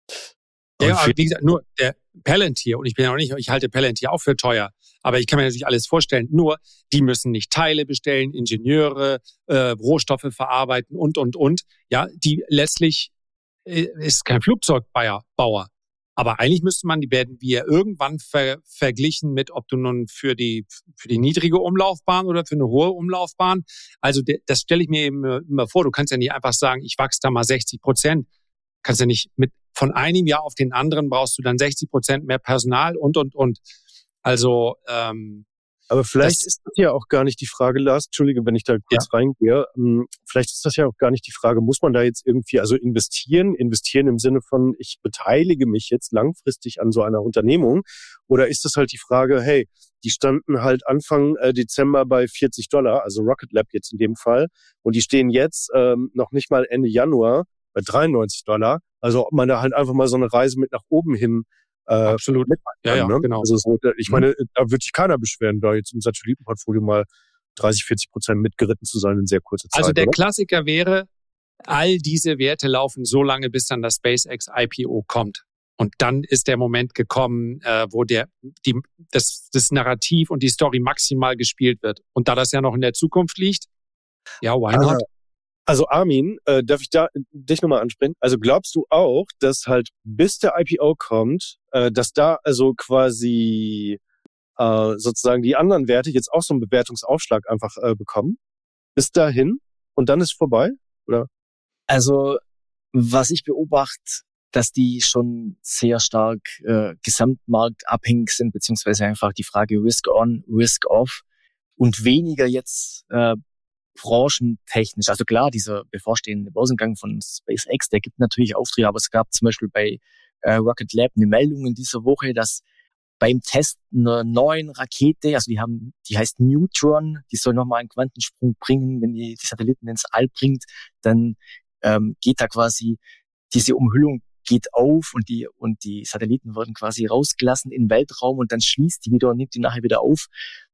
Ja, aber wie gesagt, nur der Palantir, und ich bin ja auch nicht, ich halte Palantir auch für teuer, aber ich kann mir natürlich alles vorstellen, nur die müssen nicht Teile bestellen, Ingenieure, äh, Rohstoffe verarbeiten und, und, und. Ja, die letztlich äh, ist kein Flugzeugbauer. Aber eigentlich müsste man, die werden wir irgendwann ver, verglichen mit, ob du nun für die, für die niedrige Umlaufbahn oder für eine hohe Umlaufbahn. Also de, das stelle ich mir eben immer vor. Du kannst ja nicht einfach sagen, ich wachse da mal sechzig Prozent. Kannst ja nicht mit, von einem Jahr auf den anderen brauchst du dann sechzig Prozent mehr Personal und, und, und. Also, ähm, aber vielleicht ist das ja auch gar nicht die Frage, Lars, Entschuldige, wenn ich da kurz ja. reingehe, vielleicht ist das ja auch gar nicht die Frage, muss man da jetzt irgendwie, also investieren, investieren im Sinne von, ich beteilige mich jetzt langfristig an so einer Unternehmung, oder ist das halt die Frage, hey, die standen halt Anfang äh, Dezember bei vierzig Dollar, also Rocket Lab jetzt in dem Fall, und die stehen jetzt ähm, noch nicht mal Ende Januar bei dreiundneunzig Dollar, also ob man da halt einfach mal so eine Reise mit nach oben hin Äh, Absolut. Ja, ja, ne? genau. Also so, ich meine, da wird sich keiner beschweren, da jetzt im Satellitenportfolio mal dreißig, vierzig Prozent mitgeritten zu sein in sehr kurzer Zeit. Also der oder? Klassiker wäre, all diese Werte laufen so lange, bis dann das SpaceX I P O kommt. Und dann ist der Moment gekommen, äh, wo der die das, das Narrativ und die Story maximal gespielt wird. Und da das ja noch in der Zukunft liegt, ja, why not? Also, Also Armin, äh, darf ich da dich nochmal ansprechen? Also glaubst du auch, dass halt bis der I P O kommt, äh, dass da also quasi äh, sozusagen die anderen Werte jetzt auch so einen Bewertungsaufschlag einfach äh, bekommen? Bis dahin und dann ist vorbei? Oder? Also was ich beobachte, dass die schon sehr stark äh, gesamtmarktabhängig sind, beziehungsweise einfach die Frage Risk on, Risk off und weniger jetzt äh, branchentechnisch. Also klar, dieser bevorstehende Börsengang von SpaceX, der gibt natürlich Aufträge, aber es gab zum Beispiel bei äh, Rocket Lab eine Meldung in dieser Woche, dass beim Test einer neuen Rakete, also die haben, die heißt Neutron, die soll nochmal einen Quantensprung bringen, wenn die, die Satelliten ins All bringt, dann ähm, geht da quasi diese Umhüllung geht auf und die und die Satelliten werden quasi rausgelassen in den Weltraum und dann schließt die wieder und nimmt die nachher wieder auf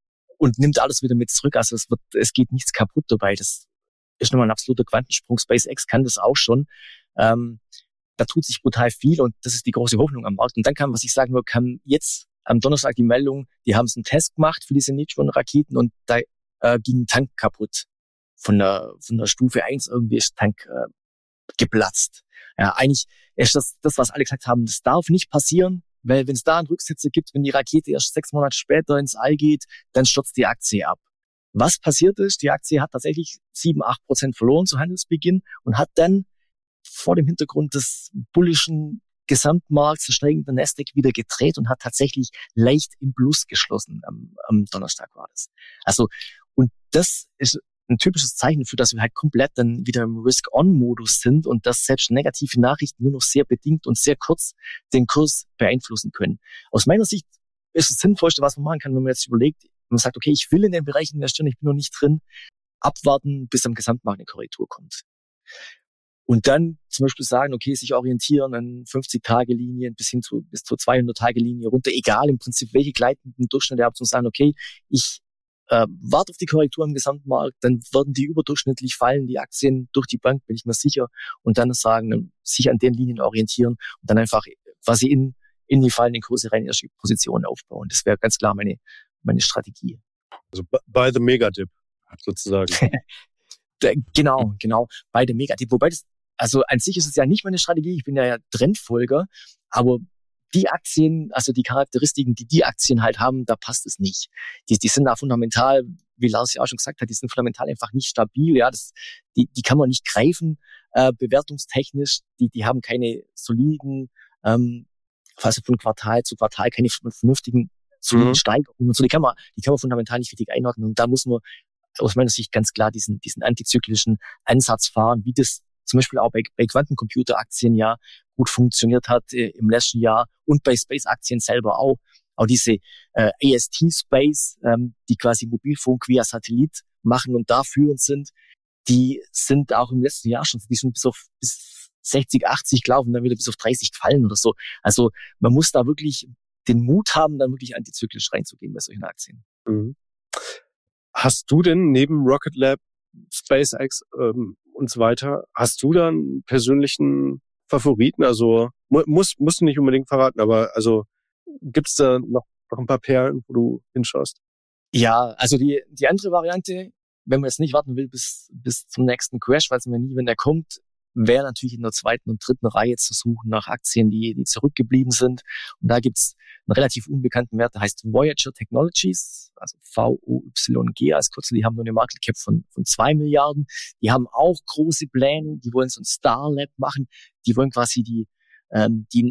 und nimmt alles wieder mit zurück. Also es wird, es geht nichts kaputt dabei. Das ist nochmal ein absoluter Quantensprung. SpaceX kann das auch schon. Ähm, da tut sich brutal viel und das ist die große Hoffnung am Markt. Und dann kann, was ich sagen will, kam jetzt am Donnerstag die Meldung, die haben einen Test gemacht für diese Neutron-Raketen und da äh, ging ein Tank kaputt. Von der, von der Stufe eins irgendwie ist der Tank äh, geplatzt. Ja, eigentlich ist das, das, was alle gesagt haben, das darf nicht passieren. Weil wenn es da einen Rücksetzer gibt, wenn die Rakete erst sechs Monate später ins All geht, dann stürzt die Aktie ab. Was passiert ist, die Aktie hat tatsächlich sieben, acht Prozent verloren zu Handelsbeginn und hat dann vor dem Hintergrund des bullischen Gesamtmarkts, des steigenden Nasdaq wieder gedreht und hat tatsächlich leicht im Plus geschlossen. Am, am Donnerstag war das. Also, und das ist ein typisches Zeichen dafür, dass wir halt komplett dann wieder im Risk-On-Modus sind und dass selbst negative Nachrichten nur noch sehr bedingt und sehr kurz den Kurs beeinflussen können. Aus meiner Sicht ist das Sinnvollste, was man machen kann, wenn man jetzt überlegt, man sagt, okay, ich will in den Bereichen investieren, ich bin noch nicht drin, abwarten, bis am Gesamtmarkt eine Korrektur kommt. Und dann zum Beispiel sagen, okay, sich orientieren an fünfzig-Tage-Linien bis hin zu, bis zur zweihundert-Tage-Linie runter, egal im Prinzip, welche gleitenden Durchschnitte ihr habt, und sagen, okay, ich Äh, wart auf die Korrektur im Gesamtmarkt, dann werden die überdurchschnittlich fallen, die Aktien durch die Bank, bin ich mir sicher, und dann sagen, sich an den Linien orientieren und dann einfach quasi in, in die fallenden Kurse rein erst die Positionen aufbauen. Das wäre ganz klar meine, meine Strategie. Also by the Megadip sozusagen. Genau, genau, beide Megadip. Wobei das, also an sich ist es ja nicht meine Strategie, ich bin ja Trendfolger, aber die Aktien, also die Charakteristiken, die die Aktien halt haben, da passt es nicht. Die, die sind da fundamental, wie Lars ja auch schon gesagt hat, die sind fundamental einfach nicht stabil, ja, das, die, die kann man nicht greifen, äh, bewertungstechnisch, die, die haben keine soliden, ähm, also von Quartal zu Quartal keine vernünftigen, soliden mhm. Steigerungen und so, die kann man, die kann man fundamental nicht richtig einordnen und da muss man aus meiner Sicht ganz klar diesen, diesen antizyklischen Ansatz fahren, wie das zum Beispiel auch bei, bei Quantencomputer-Aktien ja gut funktioniert hat äh, im letzten Jahr und bei Space-Aktien selber auch. Auch diese äh, A S T-Space, ähm, die quasi Mobilfunk via Satellit machen und da führend sind, die sind auch im letzten Jahr schon, die sind bis auf bis sechzig, achtzig gelaufen, dann wieder bis auf dreißig gefallen oder so. Also man muss da wirklich den Mut haben, dann wirklich antizyklisch reinzugehen bei solchen Aktien. Mhm. Hast du denn neben Rocket Lab, SpaceX ähm, und so weiter, hast du da einen persönlichen Favoriten? Also mu- muss, musst du nicht unbedingt verraten, aber also gibt's da noch, noch ein paar Perlen, wo du hinschaust? Ja, also die, die andere Variante, wenn man jetzt nicht warten will bis, bis zum nächsten Crash, weiß man nie, wenn der kommt, wäre natürlich in der zweiten und dritten Reihe zu suchen nach Aktien, die, die zurückgeblieben sind. Und da gibt's einen relativ unbekannten Wert, der heißt Voyager Technologies, also V O Y G als Kürzel. Die haben nur eine Market Cap von, von zwei Milliarden. Die haben auch große Pläne. Die wollen so ein Starlab machen. Die wollen quasi die, ähm, die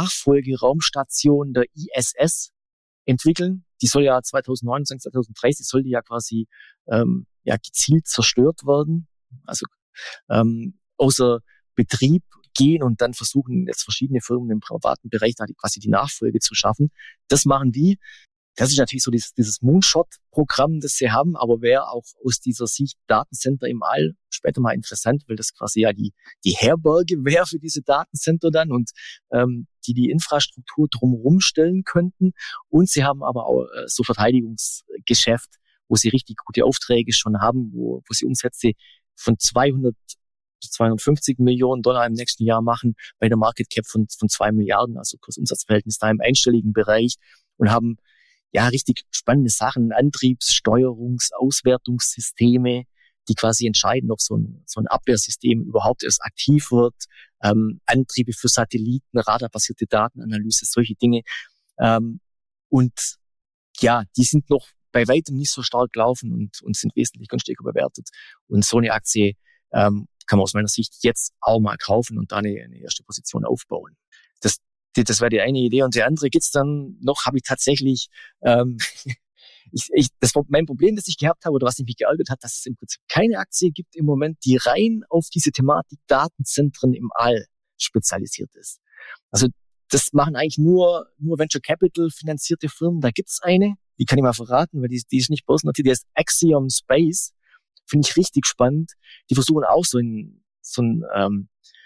Nachfolgeraumstation der I S S entwickeln. Die soll ja zweitausendneunundzwanzig, zweitausenddreißig soll die ja quasi, ähm, ja, gezielt zerstört werden. Also, ähm, außer Betrieb gehen und dann versuchen jetzt verschiedene Firmen im privaten Bereich da quasi die Nachfolge zu schaffen. Das machen die. Das ist natürlich so dieses, dieses Moonshot-Programm, das sie haben, aber wäre auch aus dieser Sicht Datencenter im All später mal interessant, weil das quasi ja die, die Herberge wäre für diese Datencenter dann und ähm, die die Infrastruktur drumherum stellen könnten. Und sie haben aber auch äh, so Verteidigungsgeschäft, wo sie richtig gute Aufträge schon haben, wo, wo sie Umsätze von zweihundert bis zweihundertfünfzig Millionen Dollar im nächsten Jahr machen, bei der Market Cap von, von zwei Milliarden, also Kursumsatzverhältnis da im einstelligen Bereich und haben ja richtig spannende Sachen, Antriebs-, Steuerungs-, Auswertungssysteme, die quasi entscheiden, ob so ein, so ein Abwehrsystem überhaupt erst aktiv wird, ähm, Antriebe für Satelliten, radarbasierte Datenanalyse, solche Dinge. Ähm, und ja, die sind noch bei weitem nicht so stark gelaufen und, und sind wesentlich günstiger bewertet. Und so eine Aktie ähm, kann man aus meiner Sicht jetzt auch mal kaufen und da eine, eine erste Position aufbauen. Das, das wäre die eine Idee. Und die andere gibt's dann noch, habe ich tatsächlich, ähm, ich, ich, das war mein Problem, das ich gehabt habe oder was mich geärgert hat, dass es im Prinzip keine Aktie gibt im Moment, die rein auf diese Thematik Datenzentren im All spezialisiert ist. Also das machen eigentlich nur, nur Venture Capital finanzierte Firmen. Da gibt's eine, die kann ich mal verraten, weil die, die ist nicht börsennotiert, die heißt Axiom Space. Finde ich richtig spannend. Die versuchen auch so ein, so ein, ähm,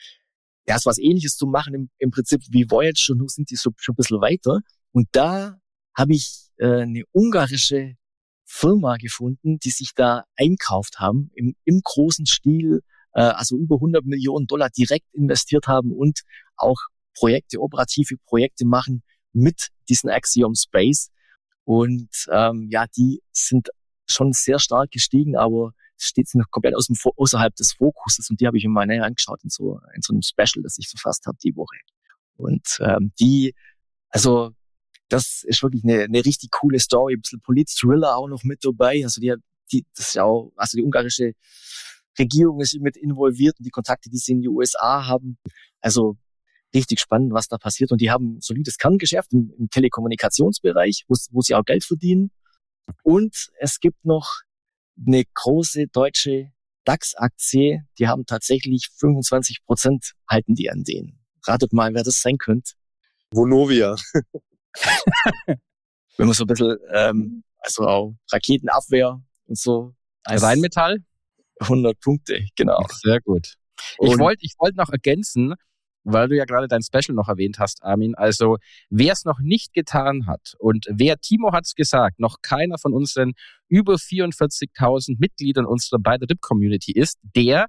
ja, so was Ähnliches zu machen im, im Prinzip wie Voyager, nur sind die so, schon ein bisschen weiter. Und da habe ich äh, eine ungarische Firma gefunden, die sich da einkauft haben, im, im großen Stil, äh, also über hundert Millionen Dollar direkt investiert haben und auch Projekte, operative Projekte machen mit diesen Axiom Space. Und ähm, ja, die sind schon sehr stark gestiegen, aber steht sie noch komplett aus dem, außerhalb des Fokuses und die habe ich mir mal näher angeschaut in so, in so einem Special, das ich verfasst habe die Woche. Und ähm, die, also das ist wirklich eine, eine richtig coole Story, ein bisschen Polit-Thriller auch noch mit dabei. Also die, die, das ist ja auch, also die ungarische Regierung ist mit involviert und die Kontakte, die sie in die U S A haben. Also richtig spannend, was da passiert. Und die haben ein solides Kerngeschäft im, im Telekommunikationsbereich, wo, wo sie auch Geld verdienen. Und es gibt noch eine große deutsche DAX-Aktie, die haben tatsächlich fünfundzwanzig Prozent halten die an denen. Ratet mal, wer das sein könnte. Vonovia. Wenn man so ein bisschen, ähm, also auch Raketenabwehr und so. Rheinmetall? hundert Punkte, genau. Sehr gut. Ich wollte ich wollte noch ergänzen, weil du ja gerade dein Special noch erwähnt hast, Armin. Also wer es noch nicht getan hat und wer, Timo hat es gesagt, noch keiner von unseren über vierundvierzigtausend Mitgliedern unserer By the Dip Community ist, der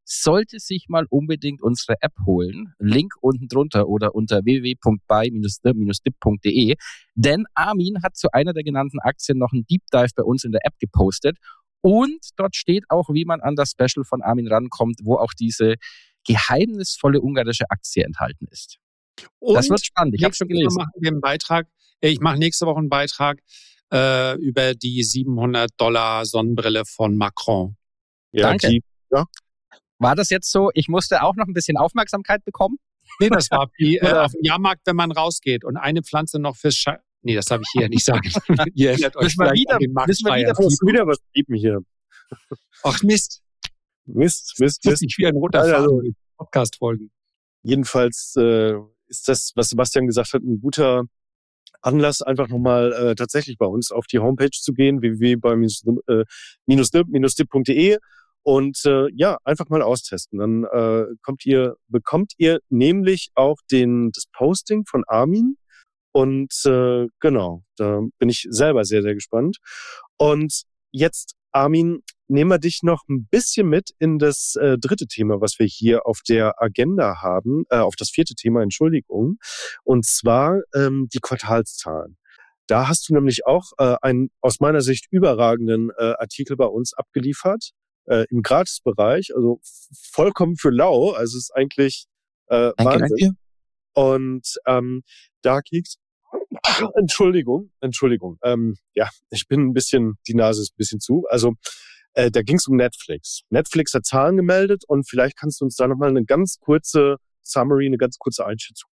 sollte sich mal unbedingt unsere App holen. Link unten drunter oder unter w w w punkt buy dash dip punkt d e. Denn Armin hat zu einer der genannten Aktien noch einen Deep Dive bei uns in der App gepostet. Und dort steht auch, wie man an das Special von Armin rankommt, wo auch diese geheimnisvolle ungarische Aktie enthalten ist. Und das wird spannend. Ich habe schon gelesen. Machen wir einen Beitrag. Ich mache nächste Woche einen Beitrag äh, über die siebenhundert Dollar Sonnenbrille von Macron. Ja, Danke. Die, ja. War das jetzt so, ich musste auch noch ein bisschen Aufmerksamkeit bekommen? Nee, das war wie äh, auf dem Jahrmarkt, wenn man rausgeht und eine Pflanze noch fürs Sche- Nee, das darf ich hier nicht sagen. Ihr erinnert euch Müssen wir vielleicht wieder- an den müssen wir Marktschreier. wieder- Hast du wieder was piepen hier? Ach Mist, Mist, Mist, das Mist. ist nicht wie ein roter Also- Faden mit Podcast-Folgen. Jedenfalls äh, ist das, was Sebastian gesagt hat, ein guter Anlass, einfach nochmal äh, tatsächlich bei uns auf die Homepage zu gehen, w w w punkt dip punkt d e und äh, ja, einfach mal austesten. Dann äh, kommt ihr, bekommt ihr nämlich auch den das Posting von Armin und äh, genau, da bin ich selber sehr, sehr gespannt. Und jetzt, Armin, nehmen wir dich noch ein bisschen mit in das äh, dritte Thema, was wir hier auf der Agenda haben, äh, auf das vierte Thema, Entschuldigung, und zwar ähm, die Quartalszahlen. Da hast du nämlich auch äh, einen aus meiner Sicht überragenden äh, Artikel bei uns abgeliefert, äh, im Gratisbereich, also f- vollkommen für lau, also es ist eigentlich äh, Danke, Wahnsinn. danke. Und ähm, da ging's. Entschuldigung, Entschuldigung. Ähm, ja, ich bin ein bisschen, die Nase ist ein bisschen zu. Also äh, da ging's um Netflix. Netflix hat Zahlen gemeldet und vielleicht kannst du uns da nochmal eine ganz kurze Summary, eine ganz kurze Einschätzung.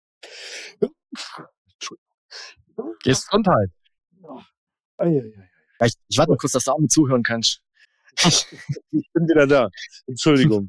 Entschuldigung. Gesundheit. Eieiei. Ich, ich warte mal kurz, dass du auch mit zuhören kannst. Ich bin wieder da. Entschuldigung.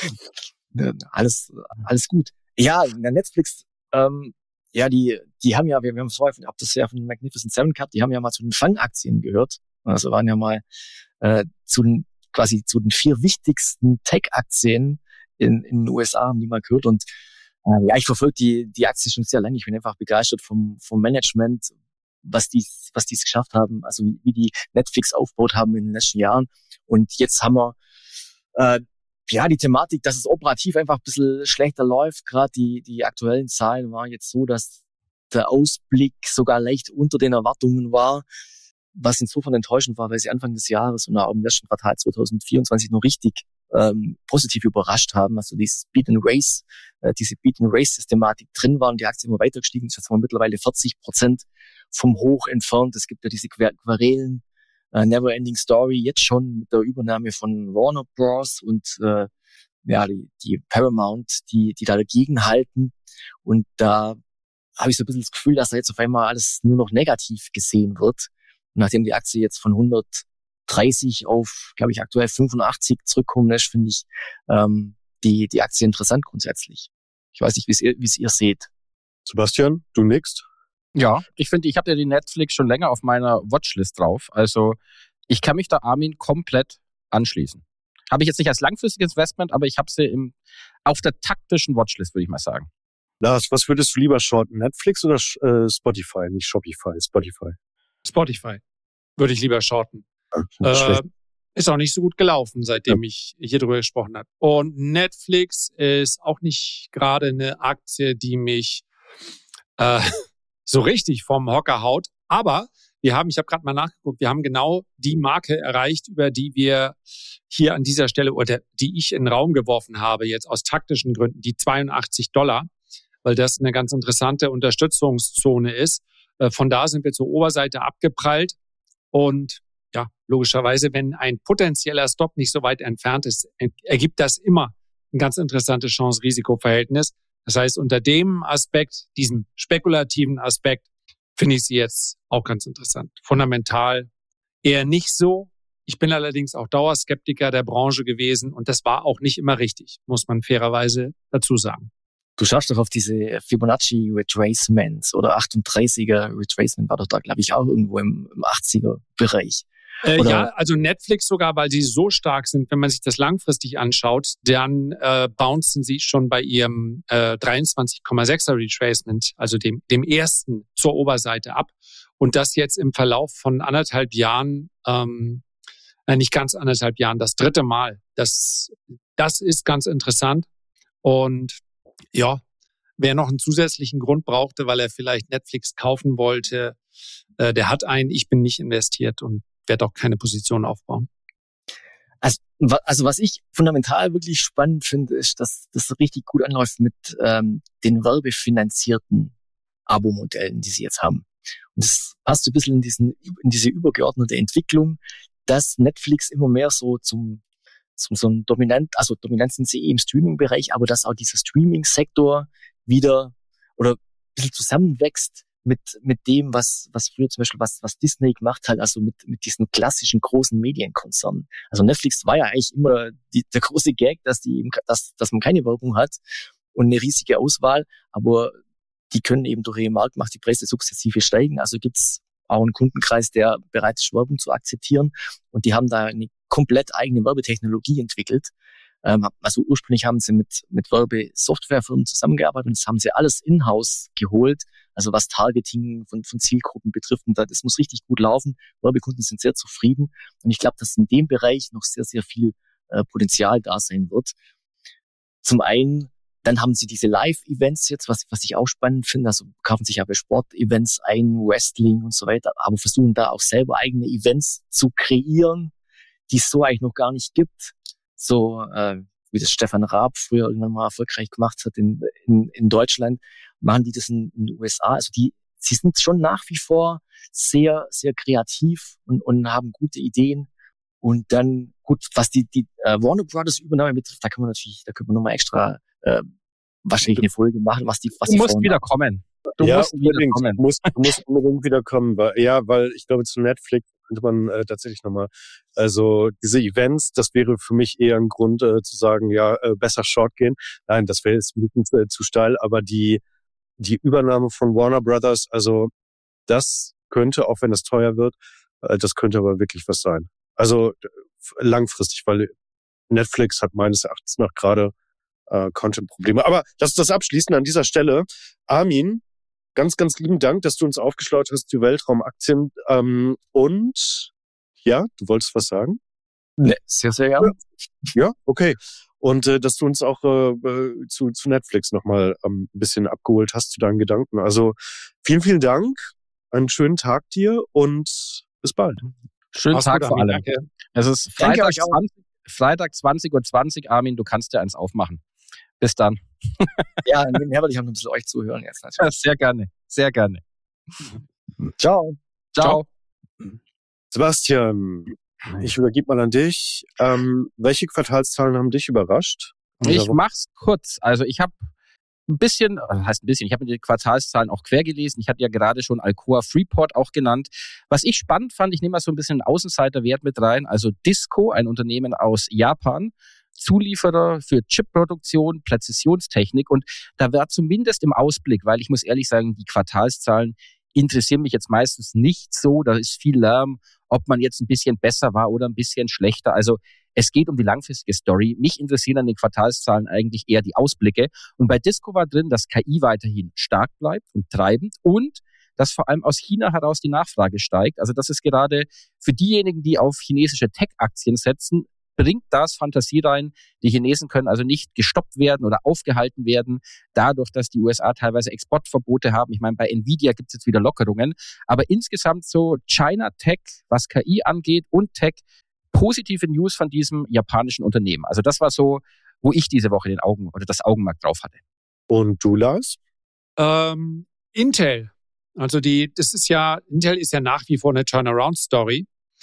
Ja, Alles, alles gut. Ja, der Netflix, ähm, ja, die, die haben ja, wir, wir haben es vorher, ich habe das ja von Magnificent Seven gehabt, die haben ja mal zu den Fang-Aktien gehört. Also waren ja mal äh, zu den, quasi zu den vier wichtigsten Tech-Aktien in, in den U S A, haben die mal gehört. Und äh, ja, ich verfolge die, die Aktie schon sehr lange. Ich bin einfach begeistert vom, vom Management, was die, was die es geschafft haben, also wie, wie die Netflix aufgebaut haben in den letzten Jahren. Und jetzt haben wir äh, ja die Thematik, dass es operativ einfach ein bisschen schlechter läuft. Gerade die, die aktuellen Zahlen waren jetzt so, dass der Ausblick sogar leicht unter den Erwartungen war, was insofern enttäuschend war, weil sie Anfang des Jahres und auch im letzten Quartal zwanzig vierundzwanzig noch richtig ähm, positiv überrascht haben. Also dieses Beat and Race, äh, diese Beat and Race-Systematik drin war und die Aktie immer weiter gestiegen ist. Jetzt haben wir mittlerweile vierzig Prozent vom Hoch entfernt. Es gibt ja diese Quer- Querelen, äh, Never-Ending Story, jetzt schon mit der Übernahme von Warner Bros. Und äh, ja, die, die Paramount, die, die da dagegen halten. Und da habe ich so ein bisschen das Gefühl, dass da jetzt auf einmal alles nur noch negativ gesehen wird. Und nachdem die Aktie jetzt von hundertdreißig auf, glaube ich, aktuell fünfundachtzig zurückkommen ist, finde ich ähm, die, die Aktie interessant grundsätzlich. Ich weiß nicht, wie es ihr, wie es ihr seht. Sebastian, du nix? Ja, ich finde, ich habe ja die Netflix schon länger auf meiner Watchlist drauf. Also ich kann mich da Armin komplett anschließen. Habe ich jetzt nicht als langfristiges Investment, aber ich habe sie im, auf der taktischen Watchlist, würde ich mal sagen. Lars, was würdest du lieber shorten? Netflix oder äh, Spotify? Nicht Shopify, Spotify. Spotify würde ich lieber shorten. Äh, Äh, ist auch nicht so gut gelaufen, seitdem ich hier drüber gesprochen habe. Und Netflix ist auch nicht gerade eine Aktie, die mich äh, so richtig vom Hocker haut. Aber wir haben, ich habe gerade mal nachgeguckt, wir haben genau die Marke erreicht, über die wir hier an dieser Stelle oder die ich in den Raum geworfen habe, jetzt aus taktischen Gründen, die zweiundachtzig Dollar, weil das eine ganz interessante Unterstützungszone ist. Äh, von da sind wir zur Oberseite abgeprallt und ja, logischerweise, wenn ein potenzieller Stop nicht so weit entfernt ist, ergibt das immer ein ganz interessantes Chance-Risiko-Verhältnis. Das heißt, unter dem Aspekt, diesem spekulativen Aspekt, finde ich sie jetzt auch ganz interessant. Fundamental eher nicht so. Ich bin allerdings auch Dauerskeptiker der Branche gewesen und das war auch nicht immer richtig, muss man fairerweise dazu sagen. Du schaust doch auf diese Fibonacci Retracements oder achtunddreißiger Retracement war doch da, glaube ich, auch irgendwo im, im achtziger Bereich. Äh, Oder- ja, also Netflix sogar, weil sie so stark sind, wenn man sich das langfristig anschaut, dann äh, bouncen sie schon bei ihrem äh, dreiundzwanzig Komma sechser Retracement, also dem, dem ersten zur Oberseite ab. Und das jetzt im Verlauf von anderthalb Jahren ähm, äh, nicht ganz anderthalb Jahren, das dritte Mal. Das, das ist ganz interessant. Und ja, wer noch einen zusätzlichen Grund brauchte, weil er vielleicht Netflix kaufen wollte, äh, der hat einen. Ich bin nicht investiert und werde auch keine Position aufbauen. Also, also was ich fundamental wirklich spannend finde, ist, dass das richtig gut anläuft mit ähm, den werbefinanzierten Abo-Modellen, die sie jetzt haben. Und das passt so ein bisschen in, diesen, in diese übergeordnete Entwicklung, dass Netflix immer mehr so zum, zum so ein Dominant, also dominant sind sie eh im Streaming-Bereich, aber dass auch dieser Streaming-Sektor wieder oder ein bisschen zusammenwächst mit mit dem, was was früher zum Beispiel was was Disney gemacht hat, also mit mit diesen klassischen großen Medienkonzernen. Also Netflix war ja eigentlich immer die, der große Gag, dass die eben, dass dass man keine Werbung hat und eine riesige Auswahl, aber die können eben durch ihre Marktmacht die Preise sukzessive steigen. Also gibt's auch einen Kundenkreis, der bereit ist, Werbung zu akzeptieren, und die haben da eine komplett eigene Werbetechnologie entwickelt. Also ursprünglich haben sie mit mit Werbesoftwarefirmen zusammengearbeitet und das haben sie alles in-house geholt, also was Targeting von von Zielgruppen betrifft, und das muss richtig gut laufen. Werbekunden sind sehr zufrieden und ich glaube, dass in dem Bereich noch sehr, sehr viel äh, Potenzial da sein wird. Zum einen, dann haben sie diese Live-Events jetzt, was was ich auch spannend finde, also kaufen sich ja bei Sport-Events ein, Wrestling und so weiter, aber versuchen da auch selber eigene Events zu kreieren, die es so eigentlich noch gar nicht gibt. So äh, wie das Stefan Raab früher irgendwann mal erfolgreich gemacht hat in in, in Deutschland, machen die das in, in den U S A. Also die, sie sind schon nach wie vor sehr sehr kreativ und und haben gute Ideen. Und dann gut, was die die äh, Warner Brothers Übernahme betrifft, da kann man natürlich, da können wir nochmal extra äh, wahrscheinlich eine Folge machen, was die was du die musst Frauen wieder kommen. Du ja, musst wieder unbedingt. kommen. Du musst, du musst unbedingt wieder kommen. Weil, ja, weil ich glaube, zu Netflix könnte man äh, tatsächlich nochmal, also diese Events, das wäre für mich eher ein Grund äh, zu sagen, ja, äh, besser Short gehen. Nein, das wäre jetzt ein bisschen äh, zu steil, aber die die Übernahme von Warner Brothers, also das könnte, auch wenn das teuer wird, äh, das könnte aber wirklich was sein. Also langfristig, weil Netflix hat meines Erachtens nach gerade äh, Content-Probleme. Aber lass uns das abschließen an dieser Stelle. Armin, ganz, ganz lieben Dank, dass du uns aufgeschlaut hast zu Weltraumaktien. Ähm, und ja, du wolltest was sagen? Ne, sehr, sehr gerne. Ja, okay. Und äh, dass du uns auch äh, zu, zu Netflix nochmal ähm, ein bisschen abgeholt hast zu deinen Gedanken. Also vielen, vielen Dank. Einen schönen Tag dir und bis bald. Schönen Mach's Tag gut, vor Armin, allem. danke. Es ist Danke Freitag, euch auch. zwanzig, Freitag zwanzig Uhr zwanzig, Armin, du kannst dir eins aufmachen. Bis dann. Ja, nebenher werde ich auch noch ein bisschen euch zuhören jetzt natürlich. Sehr gerne, sehr gerne. Ciao. Ciao. Sebastian, ich übergebe mal an dich. Ähm, welche Quartalszahlen haben dich überrascht? Ich mach's kurz. Also ich habe ein bisschen, also heißt ein bisschen, ich habe mir die Quartalszahlen auch quer gelesen. Ich hatte ja gerade schon Alcoa Freeport auch genannt. Was ich spannend fand, ich nehme mal so ein bisschen einen Außenseiterwert mit rein. Also Disco, ein Unternehmen aus Japan, Zulieferer für Chipproduktion, Präzisionstechnik. Und da war zumindest im Ausblick, weil ich muss ehrlich sagen, die Quartalszahlen interessieren mich jetzt meistens nicht so. Da ist viel Lärm, ob man jetzt ein bisschen besser war oder ein bisschen schlechter. Also es geht um die langfristige Story. Mich interessieren an den Quartalszahlen eigentlich eher die Ausblicke. Und bei Disco war drin, dass K I weiterhin stark bleibt und treibend und dass vor allem aus China heraus die Nachfrage steigt. Also das ist gerade für diejenigen, die auf chinesische Tech-Aktien setzen, bringt das Fantasie rein. Die Chinesen können also nicht gestoppt werden oder aufgehalten werden, dadurch, dass die U S A teilweise Exportverbote haben. Ich meine, bei Nvidia gibt es jetzt wieder Lockerungen. Aber insgesamt so China Tech, was K I angeht und Tech, positive News von diesem japanischen Unternehmen. Also das war so, wo ich diese Woche den Augen oder das Augenmerk drauf hatte. Und du, Lars? Ähm, Intel. Also die, das ist ja, Intel ist ja nach wie vor eine Turnaround-Story.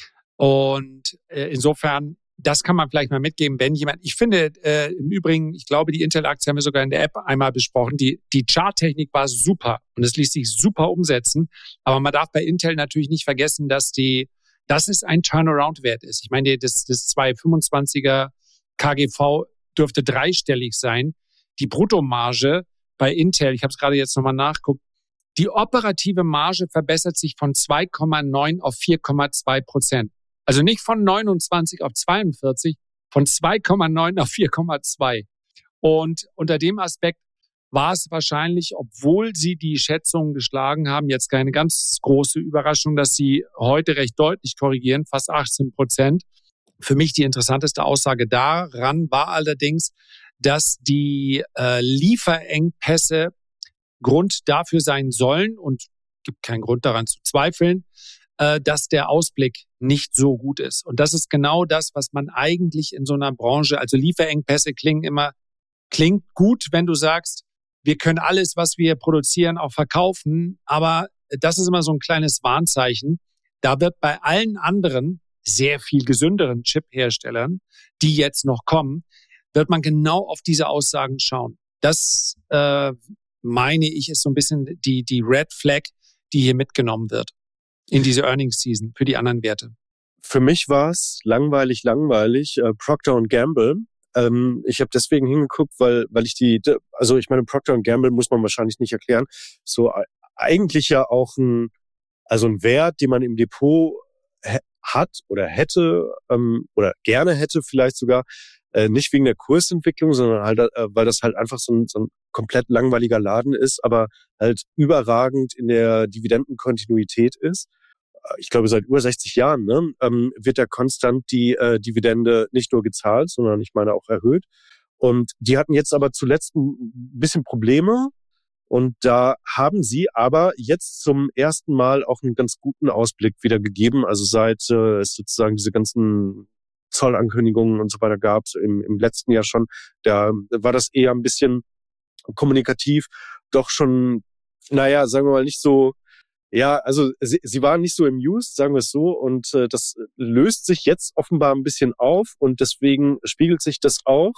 Und äh, insofern, das kann man vielleicht mal mitgeben, wenn jemand, ich finde äh, im Übrigen, ich glaube, die Intel-Aktie haben wir sogar in der App einmal besprochen, die, die Charttechnik war super und es ließ sich super umsetzen. Aber man darf bei Intel natürlich nicht vergessen, dass die, dass es ein Turnaround-Wert ist. Ich meine, das, das zweihundertfünfundzwanziger K G V dürfte dreistellig sein. Die Bruttomarge bei Intel, ich habe es gerade jetzt nochmal nachgeguckt, die operative Marge verbessert sich von zwei Komma neun auf vier Komma zwei Prozent. Also nicht von neunundzwanzig auf zweiundvierzig, von zwei Komma neun auf vier Komma zwei. Und unter dem Aspekt war es wahrscheinlich, obwohl sie die Schätzungen geschlagen haben, jetzt keine ganz große Überraschung, dass sie heute recht deutlich korrigieren, fast achtzehn Prozent. Für mich die interessanteste Aussage daran war allerdings, dass die äh, Lieferengpässe Grund dafür sein sollen und gibt keinen Grund daran zu zweifeln, äh, dass der Ausblick nicht so gut ist. Und das ist genau das, was man eigentlich in so einer Branche, also Lieferengpässe klingen immer, klingt gut, wenn du sagst, wir können alles, was wir produzieren, auch verkaufen, aber das ist immer so ein kleines Warnzeichen. Da wird bei allen anderen sehr viel gesünderen Chip-Herstellern, die jetzt noch kommen, wird man genau auf diese Aussagen schauen. Das äh, meine ich, ist so ein bisschen die, die Red Flag, die hier mitgenommen wird in diese Earnings Season für die anderen Werte. Für mich war es langweilig, langweilig. Äh, Procter und Gamble. Ähm, ich habe deswegen hingeguckt, weil weil ich die, also ich meine, Procter und Gamble muss man wahrscheinlich nicht erklären. So äh, eigentlich ja auch ein, also ein Wert, den man im Depot he- hat oder hätte ähm, oder gerne hätte vielleicht sogar. Äh, nicht wegen der Kursentwicklung, sondern halt, äh, weil das halt einfach so ein, so ein komplett langweiliger Laden ist, aber halt überragend in der Dividendenkontinuität ist. Äh, ich glaube, seit über sechzig Jahren ne, ähm, wird da konstant die äh, Dividende nicht nur gezahlt, sondern ich meine auch erhöht. Und die hatten jetzt aber zuletzt ein bisschen Probleme. Und da haben sie aber jetzt zum ersten Mal auch einen ganz guten Ausblick wieder gegeben. Also seit äh, es sozusagen diese ganzen Zollankündigungen und so weiter gab es im, im letzten Jahr schon. Da war das eher ein bisschen kommunikativ, doch schon, naja, sagen wir mal nicht so, ja, also sie, sie waren nicht so amused, sagen wir es so, und äh, das löst sich jetzt offenbar ein bisschen auf und deswegen spiegelt sich das auch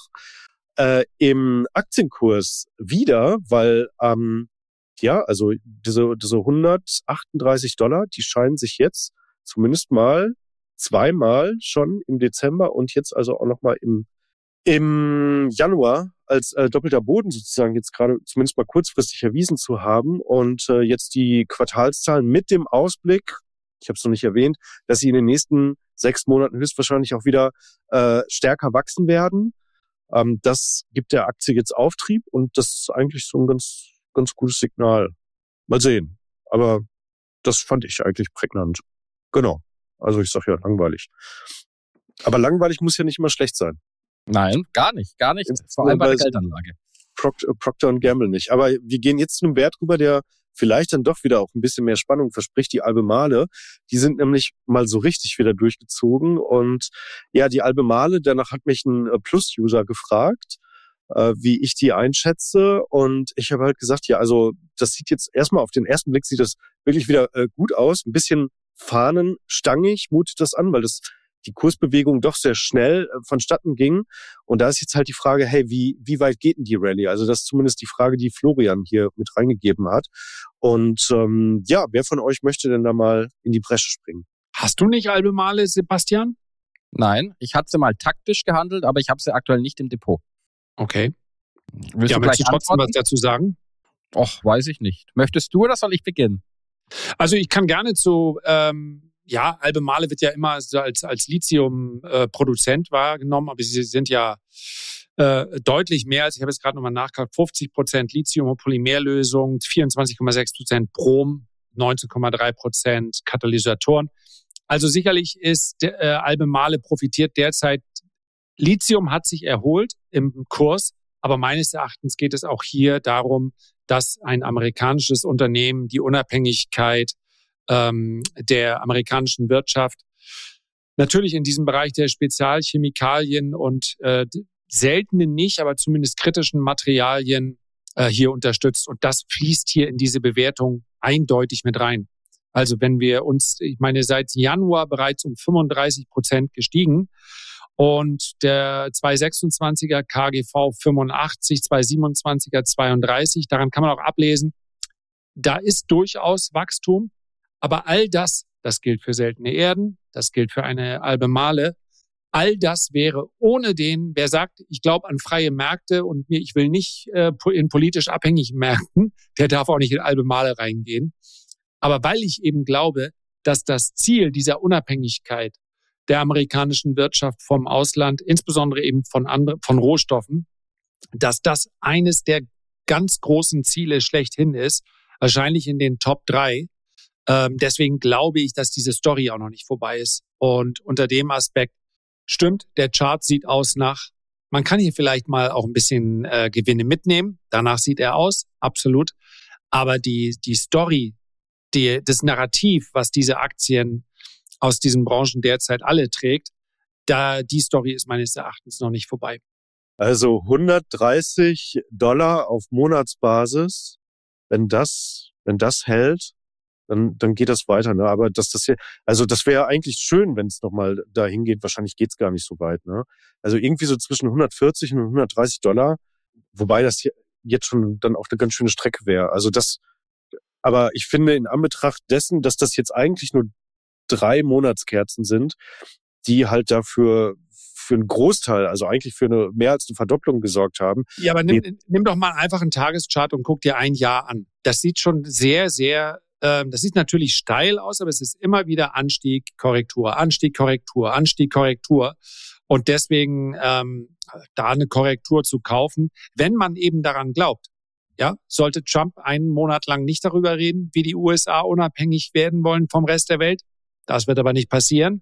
äh, im Aktienkurs wieder, weil ähm, ja, also diese, diese hundertachtunddreißig Dollar, die scheinen sich jetzt zumindest mal zweimal schon im Dezember und jetzt also auch nochmal im, im Januar als äh, doppelter Boden sozusagen jetzt gerade zumindest mal kurzfristig erwiesen zu haben. Und äh, jetzt die Quartalszahlen mit dem Ausblick, ich habe es noch nicht erwähnt, dass sie in den nächsten sechs Monaten höchstwahrscheinlich auch wieder äh, stärker wachsen werden. Ähm, das gibt der Aktie jetzt Auftrieb und das ist eigentlich so ein ganz, ganz gutes Signal. Mal sehen. Aber das fand ich eigentlich prägnant. Genau. Also ich sage ja langweilig. Aber langweilig muss ja nicht immer schlecht sein. Nein, gar nicht, gar nicht. Vor allem bei der Geldanlage. Procter, Procter und Gamble nicht. Aber wir gehen jetzt zu einem Wert rüber, der vielleicht dann doch wieder auch ein bisschen mehr Spannung verspricht, die Albemarle. Die sind nämlich mal so richtig wieder durchgezogen. Und ja, die Albemarle, danach hat mich ein Plus-User gefragt, äh, wie ich die einschätze. Und ich habe halt gesagt, ja, also das sieht jetzt erstmal auf den ersten Blick sieht das wirklich wieder äh, gut aus. Ein bisschen fahnenstangig mutet das an, weil das die Kursbewegung doch sehr schnell äh, vonstatten ging. Und da ist jetzt halt die Frage, hey, wie wie weit geht denn die Rallye? Also das ist zumindest die Frage, die Florian hier mit reingegeben hat. Und ähm, ja, wer von euch möchte denn da mal in die Bresche springen? Hast du nicht Albemarle, Sebastian? Nein, ich hatte sie mal taktisch gehandelt, aber ich habe sie aktuell nicht im Depot. Okay. Willst ja, du möchtest gleich du trotzdem antworten? was dazu sagen? Och, weiß ich nicht. Möchtest du oder soll ich beginnen? Also ich kann gerne zu, ähm, ja, Albemarle wird ja immer so als, als Lithium-Produzent äh, wahrgenommen, aber sie sind ja äh, deutlich mehr als, ich habe jetzt gerade nochmal nachgeguckt, fünfzig Prozent Lithium- und Polymerlösung, vierundzwanzig Komma sechs Prozent Brom, neunzehn Komma drei Prozent Katalysatoren. Also sicherlich ist äh, Albemarle profitiert derzeit. Lithium hat sich erholt im Kurs, aber meines Erachtens geht es auch hier darum, dass ein amerikanisches Unternehmen die Unabhängigkeit ähm, der amerikanischen Wirtschaft natürlich in diesem Bereich der Spezialchemikalien und äh, seltenen nicht, aber zumindest kritischen Materialien äh, hier unterstützt. Und das fließt hier in diese Bewertung eindeutig mit rein. Also wenn wir uns, ich meine, seit Januar bereits um fünfunddreißig Prozent gestiegen und der zweihundertsechsundzwanziger K G V fünfundachtzig, zweihundertsiebenundzwanziger zweiunddreißig, daran kann man auch ablesen, da ist durchaus Wachstum, aber all das, das gilt für seltene Erden, das gilt für eine Albemarle, all das wäre ohne den, wer sagt, ich glaube an freie Märkte und mir, ich will nicht äh, in politisch abhängigen Märkten, der darf auch nicht in Albemarle reingehen. Aber weil ich eben glaube, dass das Ziel dieser Unabhängigkeit der amerikanischen Wirtschaft vom Ausland, insbesondere eben von anderen, von Rohstoffen, dass das eines der ganz großen Ziele schlechthin ist, wahrscheinlich in den Top drei. Ähm, deswegen glaube ich, dass diese Story auch noch nicht vorbei ist. Und unter dem Aspekt Stimmt, der Chart sieht aus nach, man kann hier vielleicht mal auch ein bisschen äh, Gewinne mitnehmen. Danach sieht er aus, absolut. Aber die, die Story, die, das Narrativ, was diese Aktien aus diesen Branchen derzeit alle trägt, da die Story ist meines Erachtens noch nicht vorbei. Also hundertdreißig Dollar auf Monatsbasis, wenn das, wenn das hält, dann, dann geht das weiter, ne? Aber dass das hier, also das wäre eigentlich schön, wenn es nochmal dahin geht. Wahrscheinlich geht's gar nicht so weit, ne? Also irgendwie so zwischen hundertvierzig und hundertdreißig Dollar, wobei das hier jetzt schon dann auch eine ganz schöne Strecke wäre. Also das, aber ich finde in Anbetracht dessen, dass das jetzt eigentlich nur drei Monatskerzen sind, die halt dafür für einen Großteil, also eigentlich für eine mehr als eine Verdopplung gesorgt haben. Ja, aber nimm, nimm doch mal einfach einen Tageschart und guck dir ein Jahr an. Das sieht schon sehr, sehr Das sieht natürlich steil aus, aber es ist immer wieder Anstieg, Korrektur, Anstieg, Korrektur, Anstieg, Korrektur. Und deswegen ähm, da eine Korrektur zu kaufen, wenn man eben daran glaubt. Ja, sollte Trump einen Monat lang nicht darüber reden, wie die U S A unabhängig werden wollen vom Rest der Welt, das wird aber nicht passieren,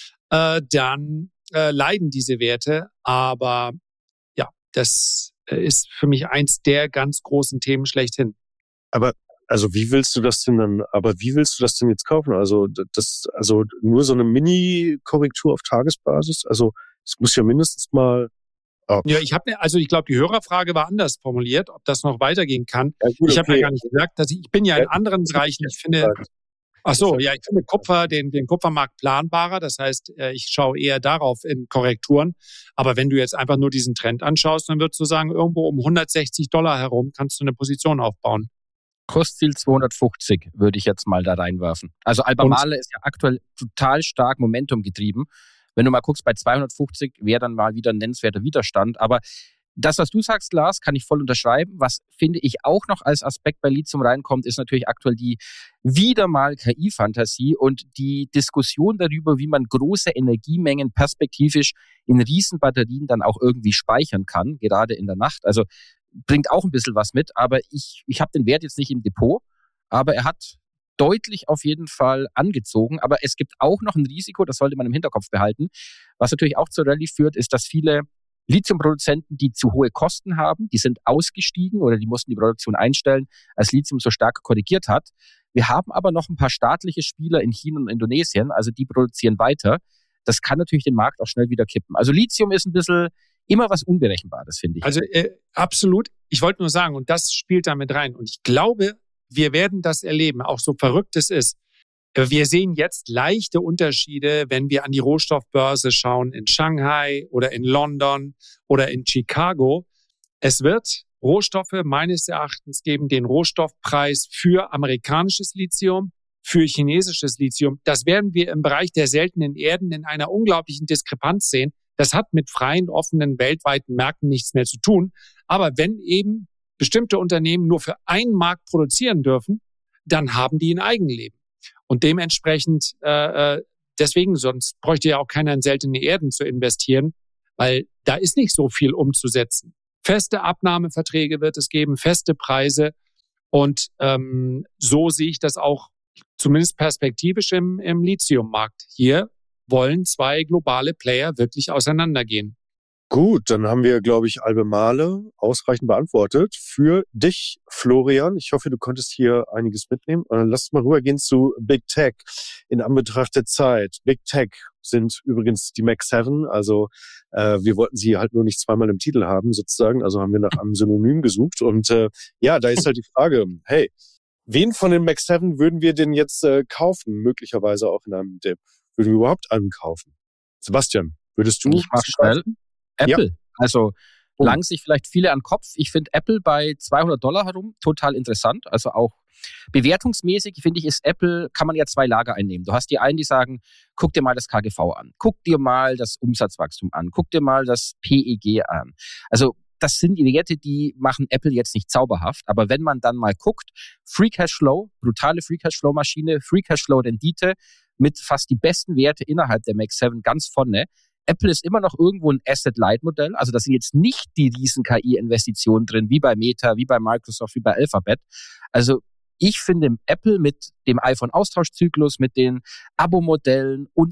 äh, dann äh, leiden diese Werte. Aber ja, das ist für mich eins der ganz großen Themen schlechthin. Aber Also wie willst du das denn dann, aber wie willst du das denn jetzt kaufen? Also das, also nur so eine Mini-Korrektur auf Tagesbasis? Also es muss ja mindestens mal. Oh. Ja, ich habe, also ich glaube, die Hörerfrage war anders formuliert, ob das noch weitergehen kann. Ja, gut, ich habe okay. ja gar nicht gesagt, dass ich, ich bin ja in ja, anderen Bereichen. Ich finde, ach so, ja, ich finde Kupfer, den, den Kupfermarkt planbarer. Das heißt, ich schaue eher darauf in Korrekturen. Aber wenn du jetzt einfach nur diesen Trend anschaust, dann würdest du sagen, irgendwo um hundertsechzig Dollar herum kannst du eine Position aufbauen. Kursziel zweihundertfünfzig würde ich jetzt mal da reinwerfen. Also Albemarle ist ja aktuell total stark Momentum getrieben. Wenn du mal guckst, bei zweihundertfünfzig wäre dann mal wieder ein nennenswerter Widerstand. Aber das, was du sagst, Lars, kann ich voll unterschreiben. Was, finde ich, auch noch als Aspekt bei Lithium reinkommt, ist natürlich aktuell die wieder mal K I-Fantasie und die Diskussion darüber, wie man große Energiemengen perspektivisch in Riesenbatterien dann auch irgendwie speichern kann, gerade in der Nacht. Also bringt auch ein bisschen was mit, aber ich, ich habe den Wert jetzt nicht im Depot, aber er hat deutlich auf jeden Fall angezogen. Aber es gibt auch noch ein Risiko, das sollte man im Hinterkopf behalten. Was natürlich auch zur Rallye führt, ist, dass viele Lithiumproduzenten, die zu hohe Kosten haben, die sind ausgestiegen oder die mussten die Produktion einstellen, als Lithium so stark korrigiert hat. Wir haben aber noch ein paar staatliche Spieler in China und Indonesien, also die produzieren weiter. Das kann natürlich den Markt auch schnell wieder kippen. Also Lithium ist ein bisschen immer was Unberechenbares, finde ich. Also äh, absolut. Ich wollte nur sagen, und das spielt da mit rein. Und ich glaube, wir werden das erleben, auch so verrückt es ist. Wir sehen jetzt leichte Unterschiede, wenn wir an die Rohstoffbörse schauen in Shanghai oder in London oder in Chicago. Es wird Rohstoffe meines Erachtens geben, den Rohstoffpreis für amerikanisches Lithium, für chinesisches Lithium. Das werden wir im Bereich der seltenen Erden in einer unglaublichen Diskrepanz sehen. Das hat mit freien, offenen, weltweiten Märkten nichts mehr zu tun. Aber wenn eben bestimmte Unternehmen nur für einen Markt produzieren dürfen, dann haben die ein Eigenleben. Und dementsprechend, äh, deswegen, sonst bräuchte ja auch keiner in seltene Erden zu investieren, weil da ist nicht so viel umzusetzen. Feste Abnahmeverträge wird es geben, feste Preise. Und ähm, so sehe ich das auch zumindest perspektivisch im, im Lithiummarkt. Hier wollen zwei globale Player wirklich auseinandergehen. Gut, dann haben wir, glaube ich, Albemarle ausreichend beantwortet. Für dich, Florian, ich hoffe, du konntest hier einiges mitnehmen. Lass uns mal rübergehen zu Big Tech in Anbetracht der Zeit. Big Tech sind übrigens die Mag sieben, also äh, wir wollten sie halt nur nicht zweimal im Titel haben, sozusagen, also haben wir nach einem Synonym gesucht. Und äh, ja, da ist halt die Frage, hey, wen von den Mag sieben würden wir denn jetzt äh, kaufen, möglicherweise auch in einem Dip? Würden wir überhaupt einen kaufen? Sebastian, würdest du? Ich mach schnell. Apple. Ja. Also oh. langen sich vielleicht viele an den Kopf. Ich finde Apple bei zweihundert Dollar herum total interessant. Also auch bewertungsmäßig, finde ich, ist Apple, kann man ja zwei Lager einnehmen. Du hast die einen, die sagen, guck dir mal das K G V an. Guck dir mal das Umsatzwachstum an. Guck dir mal das P E G an. Also das sind die Werte, die machen Apple jetzt nicht zauberhaft. Aber wenn man dann mal guckt, Free Cashflow, brutale Free Cashflow-Maschine, Free Cashflow-Rendite mit fast die besten Werte innerhalb der Mag sieben ganz vorne. Apple ist immer noch irgendwo ein Asset-Light-Modell. Also da sind jetzt nicht die riesen K I-Investitionen drin, wie bei Meta, wie bei Microsoft, wie bei Alphabet. Also ich finde Apple mit dem iPhone-Austauschzyklus, mit den Abo-Modellen und